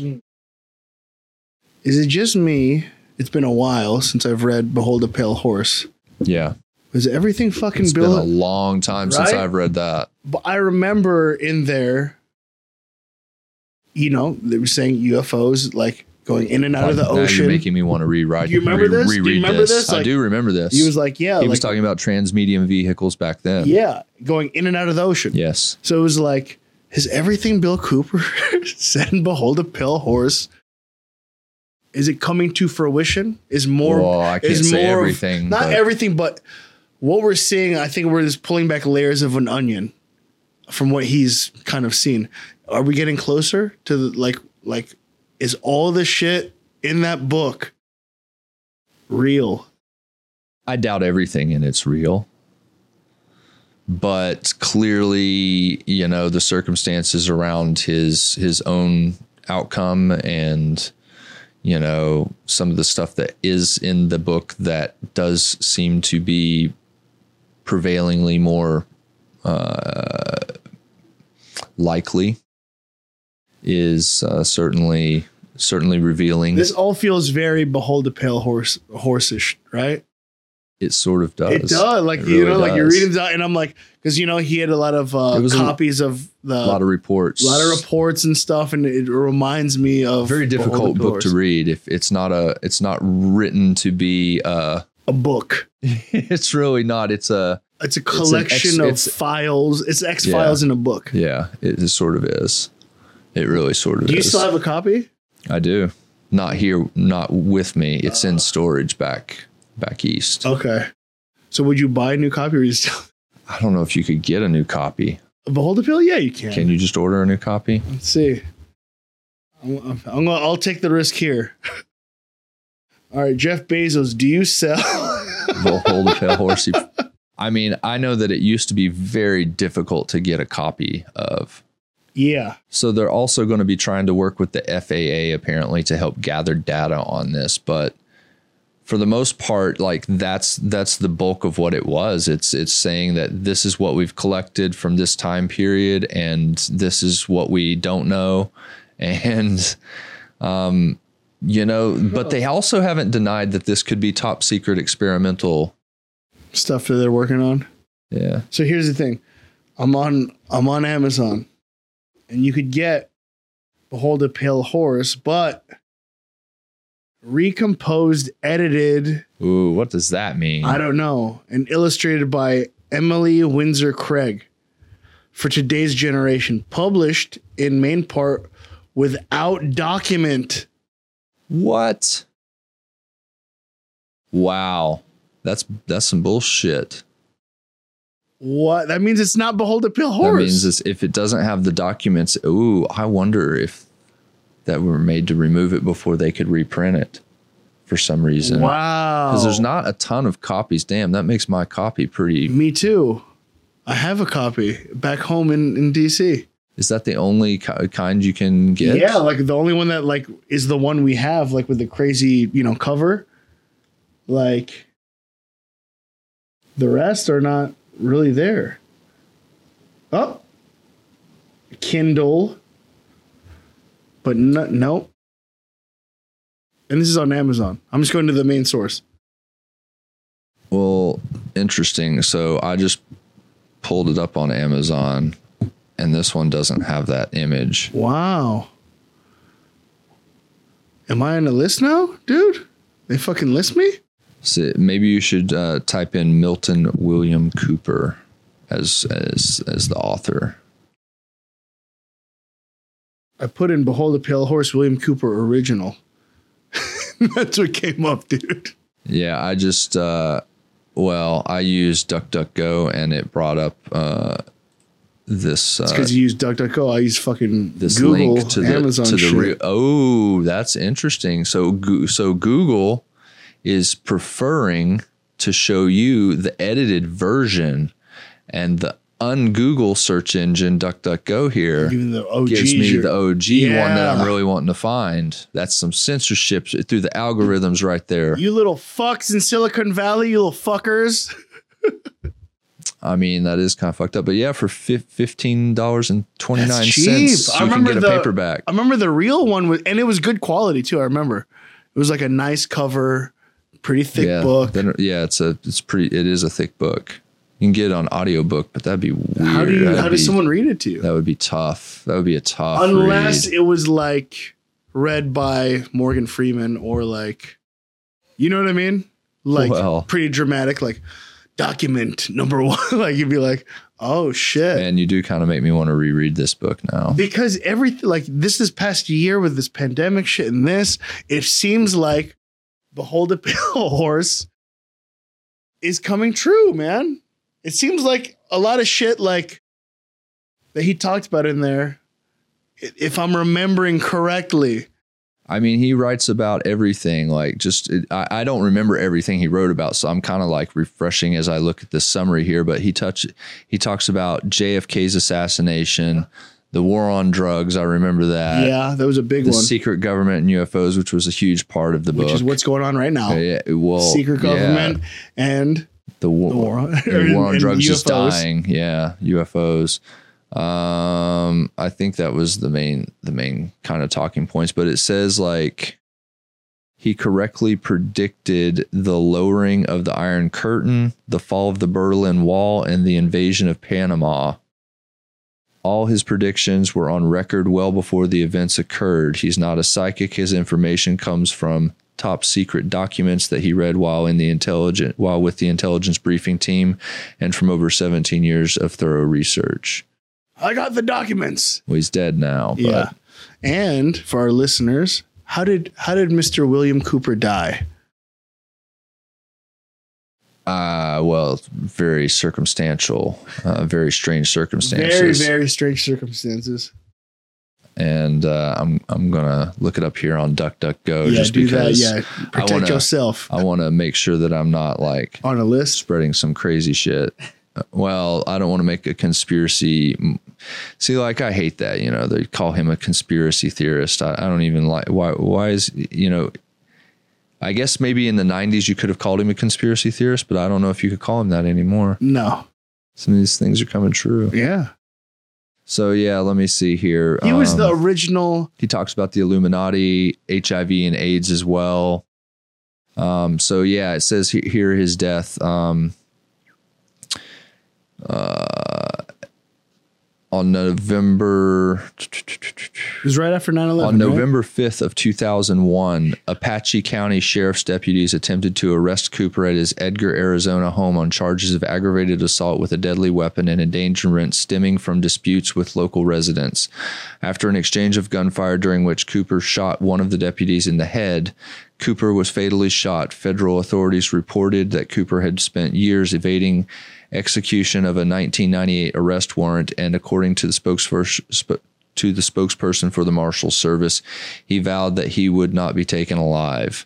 Is it just me? It's been a while since I've read Behold a Pale Horse. Yeah. Was everything fucking It's built? been a long time since I've read that. But I remember in there, they were saying UFOs like going in and out of the ocean. You're making me want to rewrite. Do you remember this? I do remember this. He was like, yeah. He was talking about transmedium vehicles back then. Yeah, going in and out of the ocean. Yes. So it was like, is everything Bill Cooper said in Behold a Pale Horse, is it coming to fruition? I can't say everything. Not everything, but what we're seeing, I think we're just pulling back layers of an onion from what he's kind of seen. Are we getting closer to like is all the shit in that book real? I doubt everything in it's real. But clearly, the circumstances around his own outcome and, some of the stuff that is in the book that does seem to be prevailingly more likely is certainly revealing. This all feels very Behold a Pale Horse-ish, right? It sort of does. It does. Like, like you're reading that, and I'm like, because, he had a lot of copies of a lot of reports. A lot of reports and stuff, and it reminds me of very difficult book to read. If it's not written to be a book. It's really not. It's a collection of files. It's X-Files in a book. Yeah, it sort of is. It really sort of is. Do you still have a copy? I do. Not here, not with me. It's in storage back east. Okay. So would you buy a new copy or you still? I don't know if you could get a new copy. Behold a Pale? Yeah, you can. Can you just order a new copy? Let's see. I'll take the risk here. All right, Jeff Bezos, do you sell? Behold a Pale Horse. I mean, I know that it used to be very difficult to get a copy of. Yeah. So they're also going to be trying to work with the FAA apparently to help gather data on this. But for the most part, like that's the bulk of what it was. It's saying that this is what we've collected from this time period, and this is what we don't know. And, but they also haven't denied that this could be top secret experimental stuff that they're working on. Yeah. So here's the thing. I'm on Amazon, and you could get Behold a Pale Horse, but recomposed, edited. Ooh, what does that mean? I don't know. And illustrated by Emily Windsor Craig for today's generation. Published in main part without document. What? Wow. That's some bullshit. What? That means it's not Behold a Pale Horse. That means if it doesn't have the documents, ooh, I wonder if that were made to remove it before they could reprint it for some reason. Wow. Because there's not a ton of copies. Damn, that makes my copy pretty. Me too. I have a copy back home in DC. Is that the only kind you can get? Yeah, like the only one that like is the one we have, like with the crazy, cover. Like the rest are not really there. Oh, Kindle, but nope. And this is on Amazon. I'm just going to the main source. Well, interesting. So I just pulled it up on Amazon, and this one doesn't have that image. Wow. Am I on a list now, dude? They fucking list me? So maybe you should type in Milton William Cooper as the author. I put in Behold a Pale Horse, William Cooper original. That's what came up, dude. Yeah, I just I used DuckDuckGo, and it brought up this. It's because you use DuckDuckGo. I use fucking this Google, link to Amazon the shit. Oh, that's interesting. So Google is preferring to show you the edited version, and the un-Google search engine DuckDuckGo here Even the OG gives me the OG one that I'm Yeah. really wanting to find. That's some censorship through the algorithms right there. You little fucks in Silicon Valley, you little fuckers. I mean, that is kind of fucked up. But yeah, for $15.29, That's cheap. you can get a paperback. I remember the real one and it was good quality too. I remember it was like a nice cover, pretty thick book. It is a thick book. You can get it on audiobook, but that'd be weird. How does someone read it to you? That would be tough. That would be a tough Unless read. it was like read by Morgan Freeman or like, you know what I mean? Like pretty dramatic, like document number 1. Like you'd be like, oh shit. And you do kind of make me want to reread this book now. Because everything like this past year with this pandemic shit and this, it seems like Behold a Pale Horse is coming true, man. It seems like a lot of shit like that he talked about in there, if I'm remembering correctly. I mean, he writes about everything. Like, I don't remember everything he wrote about, so I'm kind of like refreshing as I look at this summary here. But he talks about JFK's assassination, the war on drugs. I remember that. Yeah, that was a big the one. Secret government and UFOs, which was a huge part of the book, which is what's going on right now. Secret government and the war on drugs UFOs. is dying. Yeah, UFOs. I think that was the main kind of talking points, but it says like he correctly predicted the lowering of the Iron Curtain, the fall of the Berlin Wall, and the invasion of Panama. All his predictions were on record well before the events occurred. He's not a psychic. His information comes from top secret documents that he read while with the intelligence briefing team, and from over 17 years of thorough research. I got the documents. Well, he's dead now. Yeah. And for our listeners, how did Mr. William Cooper die? Well, very circumstantial, very strange circumstances. Very, very strange circumstances. And I'm gonna look it up here on DuckDuckGo Yeah, just do because. that. Yeah, protect yourself. I want to make sure that I'm not like on a list spreading some crazy shit. Well, I don't want to make a conspiracy. See, like I hate that. You know, they call him a conspiracy theorist. I don't even like. Why is I guess maybe in the 90s you could have called him a conspiracy theorist, but I don't know if you could call him that anymore. No. Some of these things are coming true. Yeah. So yeah, let me see here. He was the original. He talks about the Illuminati, HIV and AIDS as well. So yeah, it says here his death. On November, It was right after 9/11. on November 5th of 2001, Apache County Sheriff's deputies attempted to arrest Cooper at his Edgar, Arizona home on charges of aggravated assault with a deadly weapon and endangerment stemming from disputes with local residents. After an exchange of gunfire during which Cooper shot one of the deputies in the head, Cooper was fatally shot. Federal authorities reported that Cooper had spent years evading execution of a 1998 arrest warrant, and according to the spokesperson for the Marshal Service, he vowed that he would not be taken alive.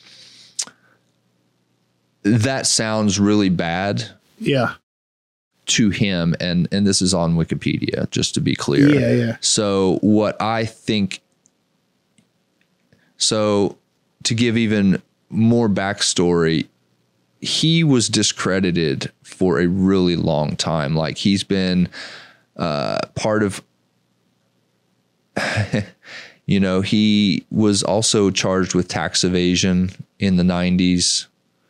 That sounds really bad. Yeah. To him, and this is on Wikipedia, just to be clear. Yeah. So what I think, so to give even more backstory, he was discredited for a really long time. Like he's been part of, he was also charged with tax evasion in the 90s.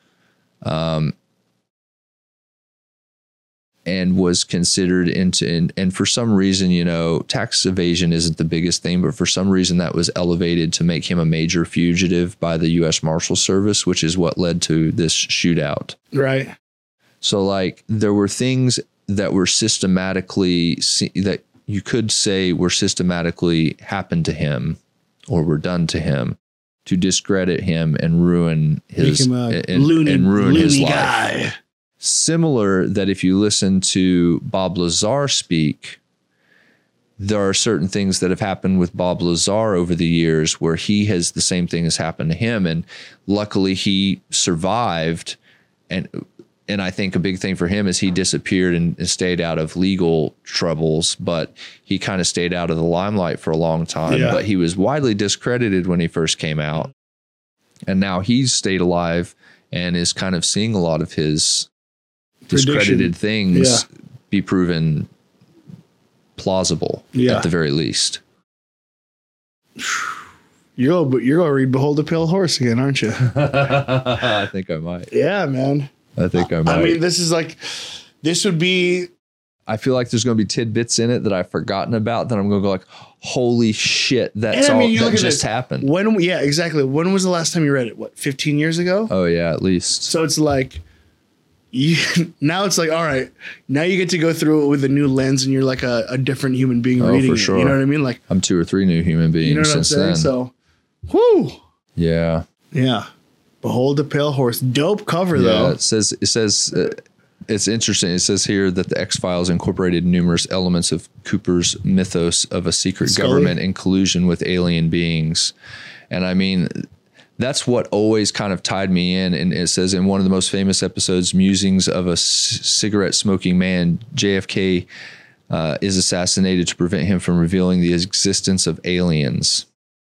And was considered and for some reason, tax evasion isn't the biggest thing, but for some reason that was elevated to make him a major fugitive by the U.S. Marshal Service, which is what led to this shootout. Right. So like there were things that were that you could say were systematically happened to him or were done to him to discredit him and ruin his his life. Guy. Similar that if you listen to Bob Lazar speak, there are certain things that have happened with Bob Lazar over the years where the same thing has happened to him. And luckily he survived. And I think a big thing for him is he disappeared and stayed out of legal troubles, but he kind of stayed out of the limelight for a long time. Yeah. But he was widely discredited when he first came out. And now he's stayed alive and is kind of seeing a lot of his discredited things be proven plausible at the very least. You're gonna read Behold the Pale Horse again, aren't you? I think I might. Yeah, man. I think I might. I mean, this would be. I feel like there's going to be tidbits in it that I've forgotten about that I'm going to go like, holy shit, that just happened. Yeah, exactly. When was the last time you read it? What, 15 years ago? Oh yeah, at least. So it's like, now it's like, all right, now you get to go through it with a new lens and you're like a different human being reading for sure. it. You know what I mean? Like I'm 2 or 3 new human beings. You know what I'm saying? Then. So, whoo. Yeah. Yeah. Behold the Pale Horse. Dope cover though. It says it's interesting. It says here that the X-Files incorporated numerous elements of Cooper's mythos of a secret government in collusion with alien beings. And I mean, that's what always kind of tied me in. And it says in one of the most famous episodes, Musings of a Cigarette Smoking Man, JFK is assassinated to prevent him from revealing the existence of aliens.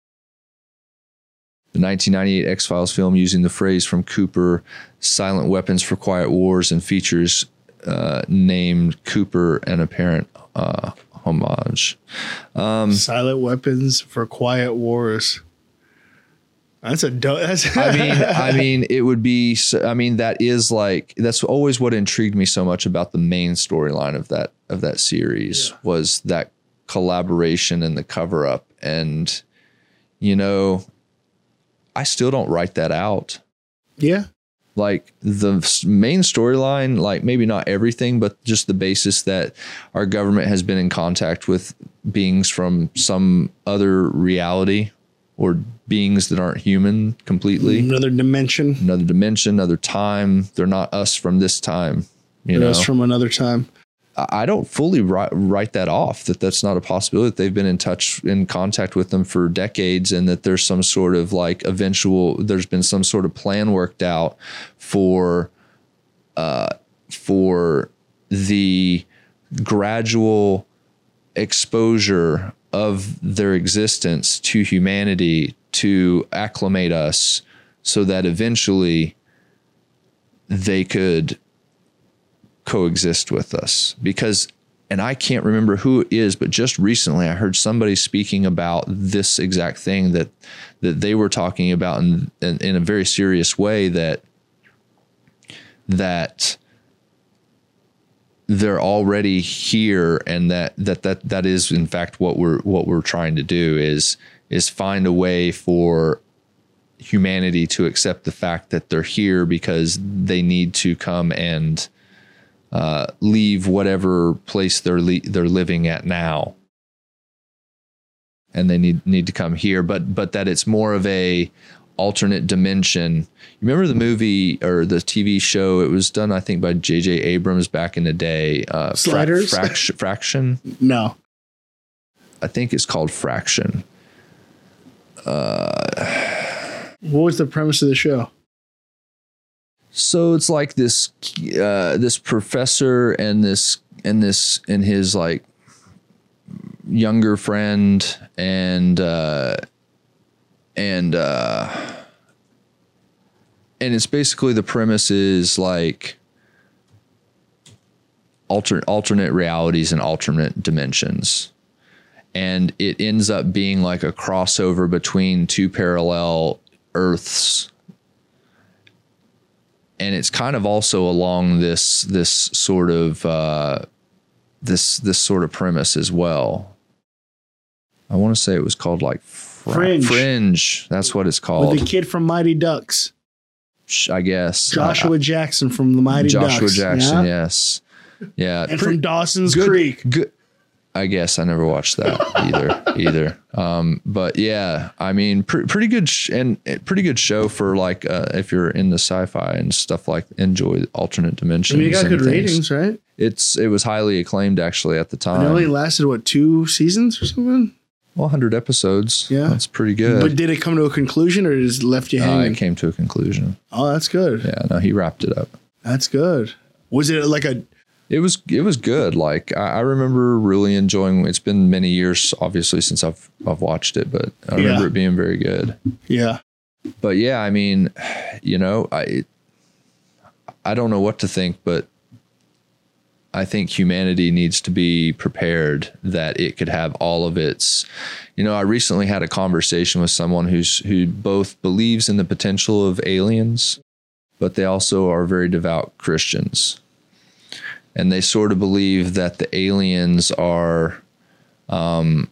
The 1998 X-Files film, using the phrase from Cooper, "Silent Weapons for Quiet Wars," and features named Cooper an apparent homage. Silent Weapons for Quiet Wars. That's a dope. I mean, it would be. I mean, that's always what intrigued me so much about the main storyline of that series was that collaboration and the cover up, and I still don't write that out. Yeah. Like the main storyline, like maybe not everything, but just the basis that our government has been in contact with beings from some other reality or beings that aren't human completely. Another dimension, another time. They're not us from this time. They're us from another time. I don't fully write that off, that's not a possibility, that they've been in contact with them for decades, and that there's some sort of like there's been some sort of plan worked out for the gradual exposure of their existence to humanity to acclimate us so that eventually they could coexist with us. Because, and I can't remember who it is, but just recently I heard somebody speaking about this exact thing that they were talking about in a very serious way, that they're already here, and that is in fact what we're trying to do is find a way for humanity to accept the fact that they're here, because they need to come and leave whatever place they're living at now, and they need to come here, but that it's more of a alternate dimension. You remember the movie or the TV show? It was done, I think, by J.J. Abrams back in the day. Sliders? Fraction? No. I think it's called Fraction. What was the premise of the show? So it's like this professor and his like younger friend and it's basically, the premise is like alternate realities and alternate dimensions. And it ends up being like a crossover between two parallel Earths. And it's kind of also along this sort of this sort of premise as well. I want to say it was called like Fringe. That's what it's called. With the kid from Mighty Ducks. I guess. Joshua Jackson from the Mighty Ducks. Joshua Jackson, yeah? Yes. Yeah. And from Dawson's Creek. Good. I guess I never watched that either. But yeah, I mean, pretty good pretty good show for like if you're into sci-fi and stuff, like enjoy alternate dimensions. I mean, it got good ratings, right? It was highly acclaimed actually at the time. It only lasted 2 seasons or something? Well, 100 episodes. Yeah. That's pretty good. But did it come to a conclusion, or just left you hanging? It came to a conclusion. Oh, that's good. Yeah, no, he wrapped it up. That's good. Was it like a... It was good. Like I remember really enjoying. It's been many years, obviously, since I've watched it, but I remember it being very good. Yeah. But yeah, I mean, you know, I don't know what to think, but I think humanity needs to be prepared that it could have all of its. You know, I recently had a conversation with someone who both believes in the potential of aliens, but they also are very devout Christians. And they sort of believe that the aliens are, I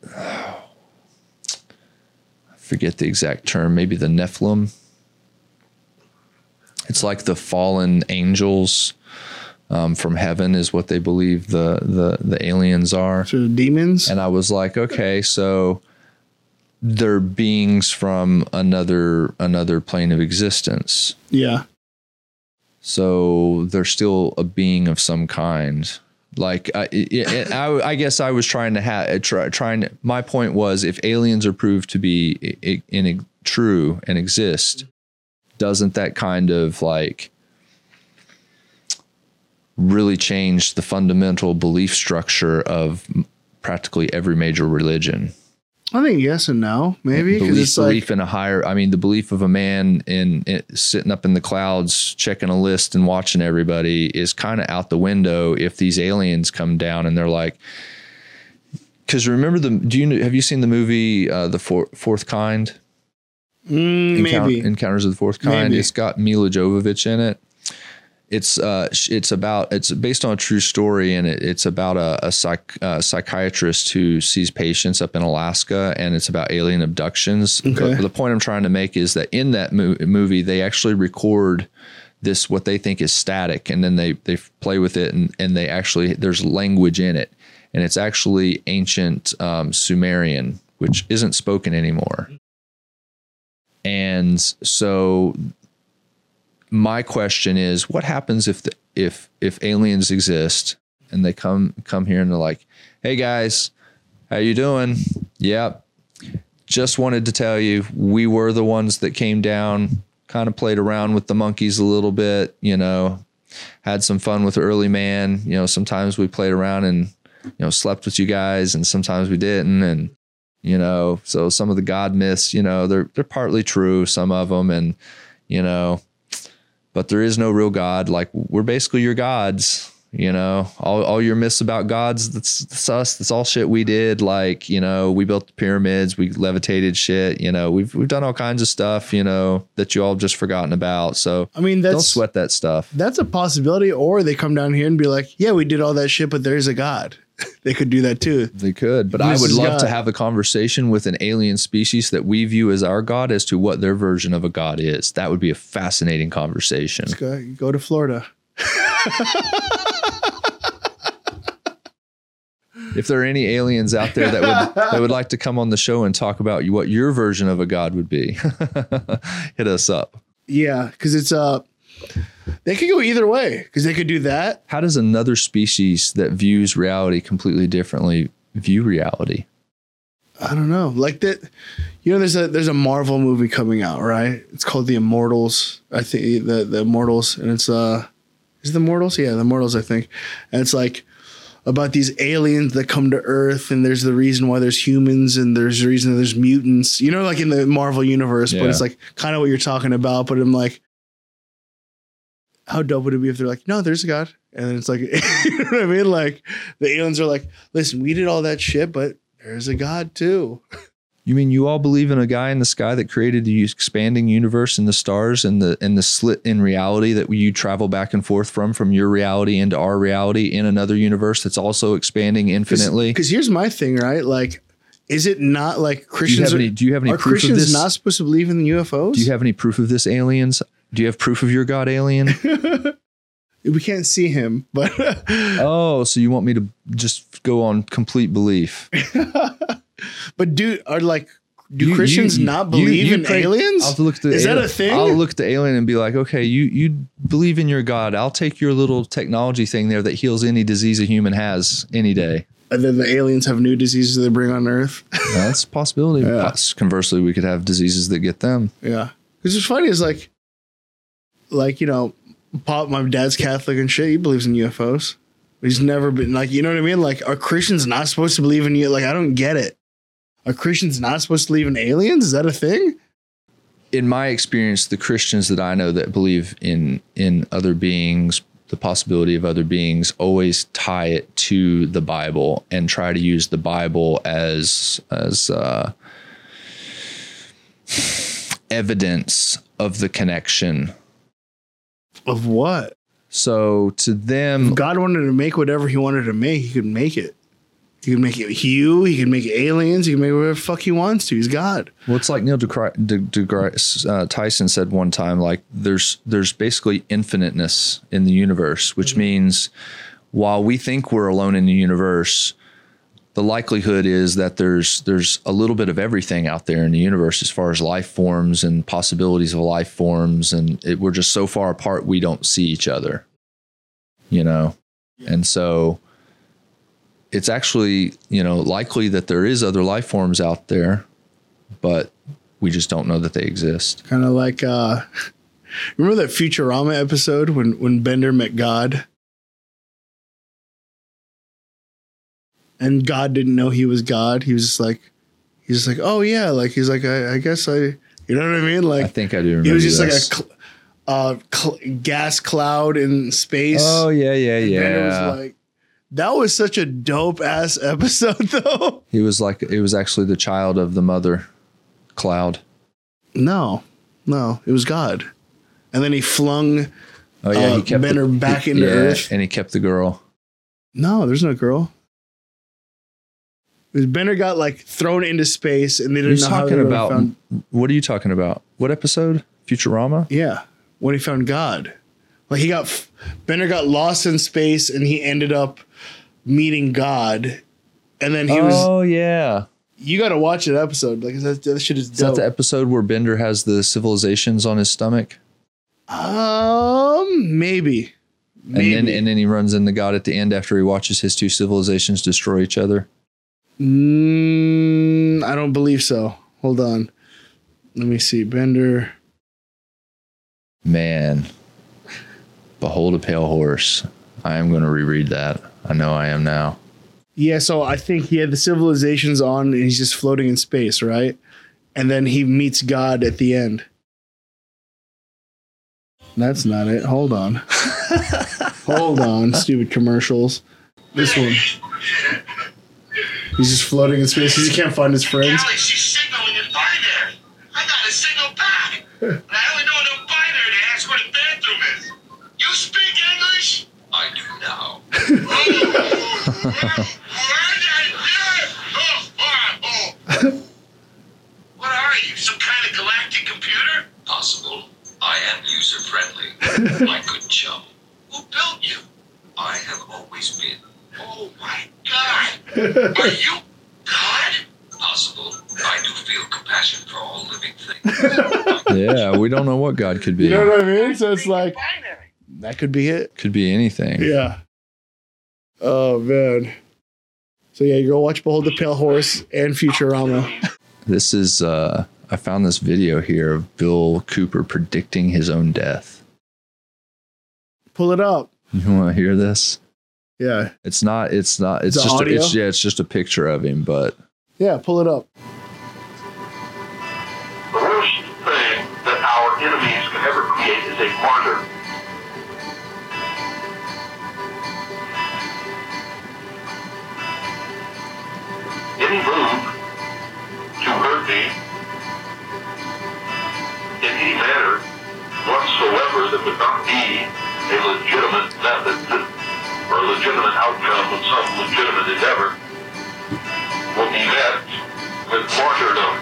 forget the exact term, maybe the Nephilim. It's like the fallen angels from heaven is what they believe the aliens are. So the demons? And I was like, okay, so they're beings from another plane of existence. Yeah. So they're still a being of some kind. Like I guess I was trying to my point was, if aliens are proved to be true and exist, doesn't that kind of like really change the fundamental belief structure of practically every major religion? I think yes and no, maybe. Belief in a higher, I mean, the belief of a man sitting up in the clouds, checking a list and watching everybody is kind of out the window if these aliens come down and they're like, because remember have you seen the movie, The Fourth Kind? Maybe. Encounters of the Fourth Kind. Maybe. It's got Mila Jovovich in it. It's based on a true story, and it's about a psychiatrist who sees patients up in Alaska, and it's about alien abductions. Okay. The point I'm trying to make is that in that movie, they actually record this, what they think is static, and then they play with it, and they actually, there's language in it, and it's actually ancient Sumerian, which isn't spoken anymore. And so my question is, what happens if aliens exist and they come here and they're like, hey guys, how you doing? Yep. Just wanted to tell you, we were the ones that came down, kind of played around with the monkeys a little bit, you know, had some fun with early man. You know, sometimes we played around and, you know, slept with you guys, and sometimes we didn't. And You know, so some of the God myths, you know, they're partly true, some of them, and you know, but there is no real God. Like, we're basically your gods. You know, all your myths about gods, that's us. That's all shit we did. Like, you know, we built the pyramids, we levitated shit. You know, we've done all kinds of stuff, you know, that you all just forgotten about. So I mean, don't sweat that stuff. That's a possibility. Or they come down here and be like, yeah, we did all that shit, but there's a God. They could do that too. They could, but I would love to have a conversation with an alien species that we view as our God as to what their version of a God is. That would be a fascinating conversation. Let's go to Florida. If there are any aliens out there that would like to come on the show and talk about what your version of a God would be, hit us up. Yeah, because it's they could go either way, because they could do that. How does another species that views reality completely differently view reality? I don't know. Like that, you know, there's a Marvel movie coming out, right? It's called The Immortals. I think the Immortals, and it's is it The Immortals? Yeah, The Immortals, I think. And it's like about these aliens that come to Earth, and there's the reason why there's humans, and there's the reason that there's mutants, you know, like in the Marvel universe. Yeah. But it's like kind of what you're talking about. But I'm like, how dope would it be if they're like, no, there's a God. And then it's like, you know what I mean? Like, the aliens are like, listen, we did all that shit, but there's a God too. You mean you all believe in a guy in the sky that created the expanding universe and the stars and the slit in reality that you travel back and forth from your reality into our reality in another universe that's also expanding infinitely? Because here's my thing, right? Like, is it not like Christians? Do you have any are proof Christians of this? Not supposed to believe in the UFOs? Do you have any proof of this, aliens? Do you have proof of your God, alien? We can't see him, but oh, so you want me to just go on complete belief? But do Christians not believe in aliens? I'll look at the Is that a thing? I'll look at the alien and be like, okay, you believe in your God. I'll take your little technology thing there that heals any disease a human has any day. And then the aliens have new diseases they bring on Earth. That's a possibility. Yeah. Conversely, we could have diseases that get them. Yeah. Because what's funny is like, you know, my dad's Catholic and shit. He believes in UFOs. But he's never been like, you know what I mean? Like, are Christians not supposed to believe in you? Like, I don't get it. Are Christians not supposed to believe in aliens? Is that a thing? In my experience, the Christians that I know that believe in other beings, the possibility of other beings, always tie it to the Bible and try to use the Bible as evidence of the connection. Of what? So to them, if God wanted to make whatever he wanted to make, he could make it. He could make it you. He could make aliens. He can make whatever the fuck he wants to. He's God. Well, it's like Neil deGrasse Tyson said one time, like there's basically infiniteness in the universe, which means while we think we're alone in the universe, the likelihood is that there's a little bit of everything out there in the universe as far as life forms and possibilities of life forms. And we're just so far apart, we don't see each other, you know? Yeah. And so it's actually, you know, likely that there is other life forms out there, but we just don't know that they exist. Kind of like, remember that Futurama episode when Bender met God? And God didn't know he was God. He was just like, oh yeah. Like, he's like, I guess you know what I mean? Like, I think I do remember. He was just like a gas cloud in space. Oh yeah. Bender was like, that was such a dope ass episode though. He was like, it was actually the child of the mother cloud. No, it was God. And then he flung he kept Bender back into Earth. And he kept the girl. No, there's no girl. Bender got like thrown into space and they didn't know how they found. What are you talking about? What episode? Futurama? Yeah. When he found God. Like Bender got lost in space and he ended up meeting God. And then he was. Oh, yeah. You got to watch that episode. Like, that shit is dope. Is that the episode where Bender has the civilizations on his stomach? Maybe. And then he runs into God at the end after he watches his two civilizations destroy each other. I don't believe so. Hold on. Let me see. Bender. Man. Behold a Pale Horse. I am going to reread that. I know I am now. Yeah, so I think he had the civilizations on and he's just floating in space, right? And then he meets God at the end. That's not it. Hold on. Hold on, stupid commercials. This one. He's just floating in space because he can't find his friends. She's signaling in binary. I got a signal back. But I only know enough binary to ask where the bathroom is. You speak English? I do now. What are you, some kind of galactic computer? Possible. I am user-friendly. My good chum. Who built you? I have always been. Oh my God! Are you God? Possible. I do feel compassion for all living things. Yeah, we don't know what God could be. You know what I mean? So it's like, that could be it. Could be anything. Yeah. Oh, man. So yeah, you go watch Behold the Pale Horse and Futurama. This is, I found this video here of Bill Cooper predicting his own death. Pull it up. You want to hear this? Yeah. It's just, audio? it's just a picture of him, but. Yeah, pull it up. The worst thing that our enemies can ever create is a martyr. Any move to hurt me in any manner whatsoever that would not be a legitimate method or a legitimate outcome of some legitimate endeavor will be met with martyrdom.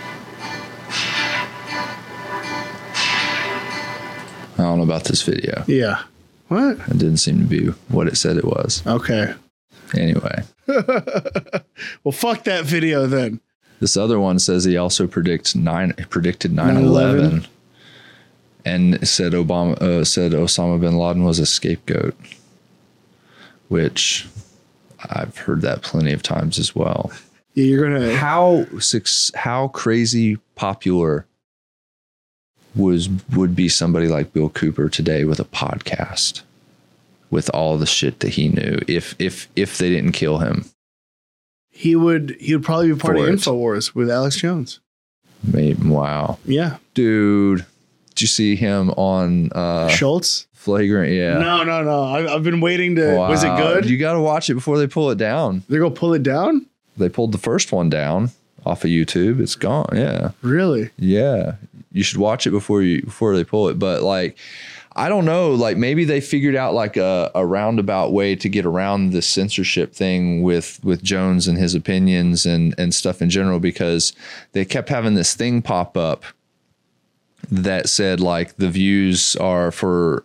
I don't know about this video. Yeah. What? It didn't seem to be what it said it was. Okay. Anyway. Well, fuck that video then. This other one says he also predicted 9/11 9/11. and said Osama bin Laden was a scapegoat, which I've heard that plenty of times as well. Yeah, you're gonna. How crazy popular would be somebody like Bill Cooper today with a podcast, with all the shit that he knew if they didn't kill him? He would probably be part of For it. InfoWars with Alex Jones. Maybe, wow, Yeah. dude, did you see him on Schultz? Flagrant? Yeah. No. I've been waiting to. Wow. Was it good? You got to watch it before they pull it down. They're gonna pull it down? They pulled the first one down off of YouTube. It's gone. Yeah. Really? Yeah. You should watch it before they pull it. But like, I don't know, like maybe they figured out like a roundabout way to get around the censorship thing with Jones and his opinions and stuff in general, because they kept having this thing pop up that said like the views are for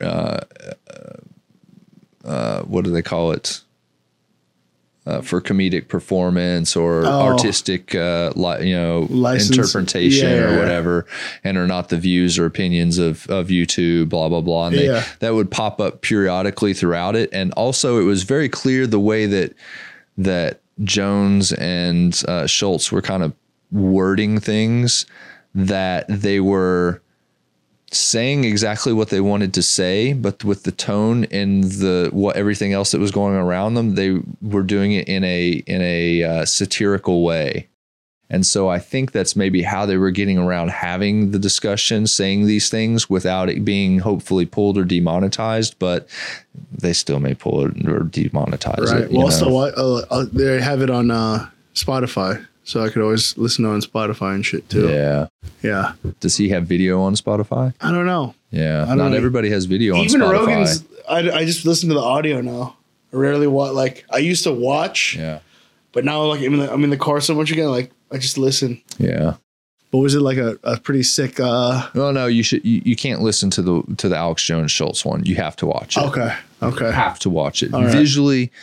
what do they call it? For comedic performance or artistic, License. interpretation Yeah. or whatever, and are not the views or opinions of YouTube, blah, blah, blah. And that would pop up periodically throughout it. And also it was very clear the way that Jones and Schultz were kind of wording things, that they were saying exactly what they wanted to say, but with the tone and everything else that was going around them, they were doing it in a satirical way. And so I think that's maybe how they were getting around having the discussion, saying these things without it being hopefully pulled or demonetized, but they still may pull it or demonetize Right. it. Well, also, they have it on Spotify, so I could always listen on Spotify and shit too. Yeah. Yeah. Does he have video on Spotify? I don't know. Yeah. don't Not know. everybody has video on Even Spotify. Rogan's. I just listen to the audio now. I rarely watch. Like I used to watch, Yeah. but now like I'm in the car so much again. Like I just listen. Yeah. But was it like a pretty sick? No, you can't listen to the Alex Jones Schultz one. You have to watch it. Okay. You have to watch it. All right. Visually,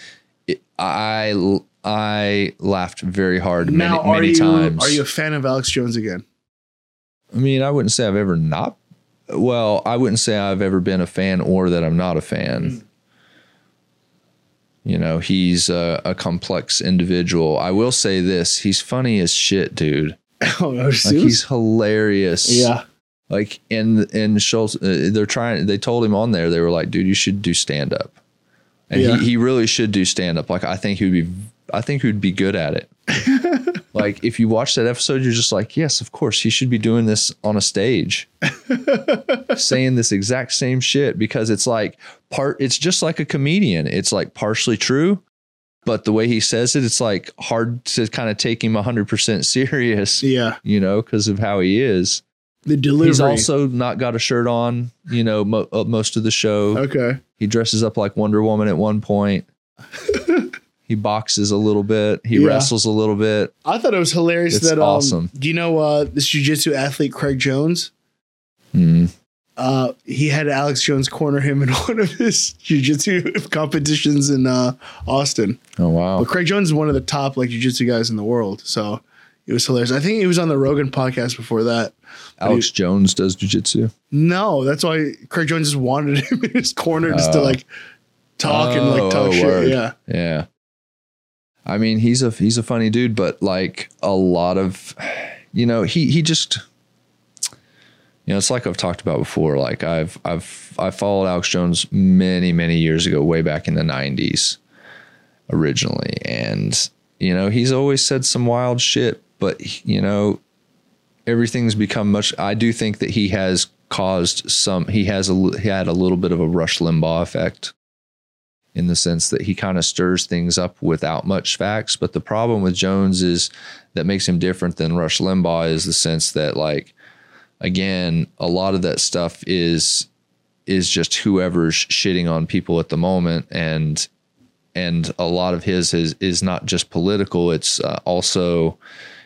I laughed very hard many times. Are you a fan of Alex Jones again? I mean, I wouldn't say I've ever not. Well, I wouldn't say I've ever been a fan or that I'm not a fan. You know, he's a complex individual. I will say this: he's funny as shit, dude. Oh no, Like, he's hilarious. Yeah. Like in Schultz, they told him on there, they were like, dude, you should do stand up. And Yeah. he really should do stand up. Like, I think he would be he'd be good at it. Like if you watch that episode, you're just like, yes, of course he should be doing this on a stage, saying this exact same shit, because it's like it's just like a comedian. It's like partially true, but the way he says it, it's like hard to kind of take him 100% serious. Yeah. You know, because of how he is. The delivery. He's also not got a shirt on, you know, most of the show. Okay. He dresses up like Wonder Woman at one point. He boxes a little bit. He wrestles a little bit. I thought it was hilarious. It's that awesome. Do you know this jiu-jitsu athlete Craig Jones? Mm. He had Alex Jones corner him in one of his jiu-jitsu competitions in Austin. Oh wow! But Craig Jones is one of the top like jiu-jitsu guys in the world, so it was hilarious. I think he was on the Rogan podcast before that. Alex Jones does jiu-jitsu. No, that's why Craig Jones just wanted him in his corner just to like talk and like talk shit. Word. Yeah. Yeah. I mean, he's a funny dude, but like a lot of, you know, he just, you know, it's like I've talked about before. Like I followed Alex Jones many years ago, way back in the 90s originally. And, you know, he's always said some wild shit, but you know, everything's become I do think that he has caused he had a little bit of a Rush Limbaugh effect, in the sense that he kind of stirs things up without much facts. But the problem with Jones is that makes him different than Rush Limbaugh is the sense that, like, again, a lot of that stuff is just whoever's shitting on people at the moment. And a lot of his is not just political. It's also,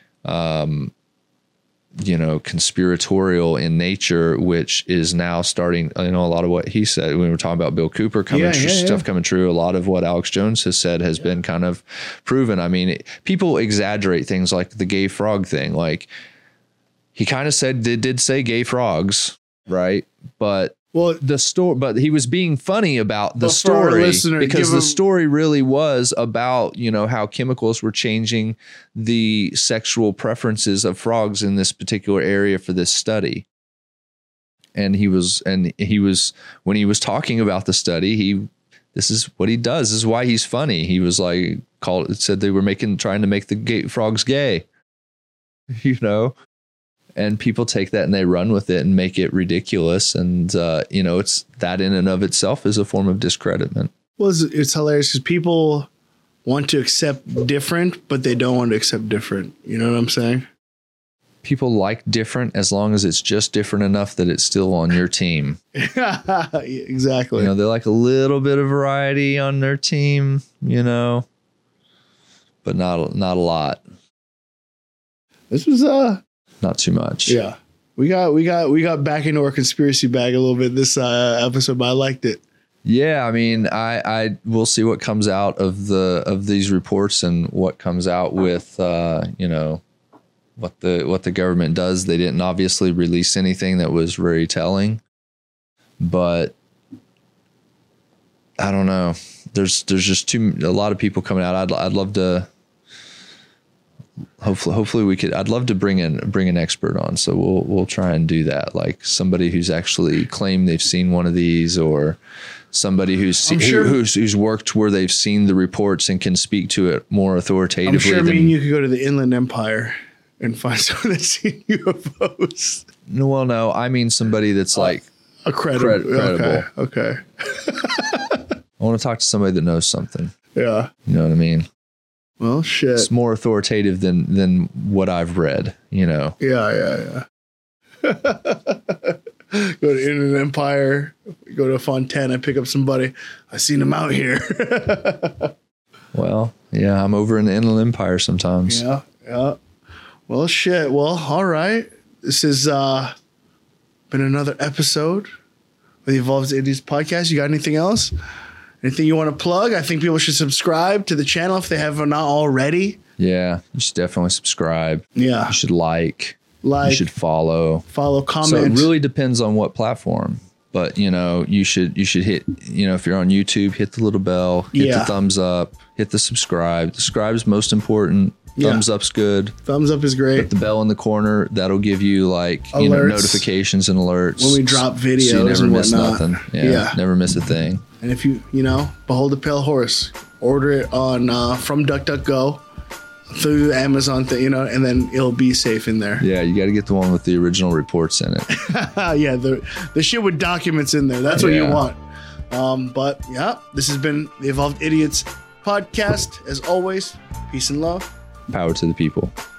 you know, conspiratorial in nature, which is now starting, you know, a lot of what he said when we were talking about Bill Cooper stuff coming true. A lot of what Alex Jones has said has been kind of proven. I mean, people exaggerate things like the gay frog thing. Like he kind of did say gay frogs, right? But but he was being funny about the story, because the story really was about, you know, how chemicals were changing the sexual preferences of frogs in this particular area for this study. And he was when he was talking about the study, this is what he does. This is why he's funny. He was like said they were trying to make the gay frogs gay, you know. And people take that and they run with it and make it ridiculous. And, you know, it's that in and of itself is a form of discreditment. Well, it's hilarious because people want to accept different, but they don't want to accept different. You know what I'm saying? People like different as long as it's just different enough that it's still on your team. Exactly. You know, they like a little bit of variety on their team, you know, but not a lot. This was not too much. Yeah. We got back into our conspiracy bag a little bit this episode, but I liked it. Yeah, I mean, I will see what comes out of these reports and what comes out with you know, what the government does. They didn't obviously release anything that was very telling, but I don't know. There's just a lot of people coming out. I'd love to. Hopefully we could. I'd love to bring an expert on. So we'll try and do that. Like somebody who's actually claimed they've seen one of these, or somebody who's worked where they've seen the reports and can speak to it more authoritatively. I'm sure me and you could go to the Inland Empire and find someone that's seen UFOs. No, I mean somebody that's like a credible. Okay. I want to talk to somebody that knows something. Yeah. You know what I mean? Well, shit. It's more authoritative than what I've read, you know? Yeah. Go to Inland Empire, go to Fontana, pick up somebody. I seen him out here. Well, yeah, I'm over in the Inland Empire sometimes. Yeah. Well, shit. Well, all right. This has been another episode of the Evolved Indies podcast. You got anything else? Anything you want to plug? I think people should subscribe to the channel if they have not already. Yeah, you should definitely subscribe. Yeah. You should like. You should follow, comment. So it really depends on what platform. But, you know, you should hit, you know, if you're on YouTube, hit the little bell, hit the thumbs up, hit the subscribe. Subscribe's most important. Thumbs up's good. Thumbs up is great. Put the bell in the corner. That'll give you like, you know, notifications and alerts. When we drop videos so you never and miss whatnot. nothing. Yeah. Never miss a thing. And if you know, behold the pale horse. order it on from DuckDuckGo through the Amazon thing, and then it'll be safe in there. Yeah, you got to get the one with the original reports in it. Yeah, the shit with documents in there. That's what you want. But yeah, this has been the Evolved Idiots podcast. As always, peace and love. Power to the people.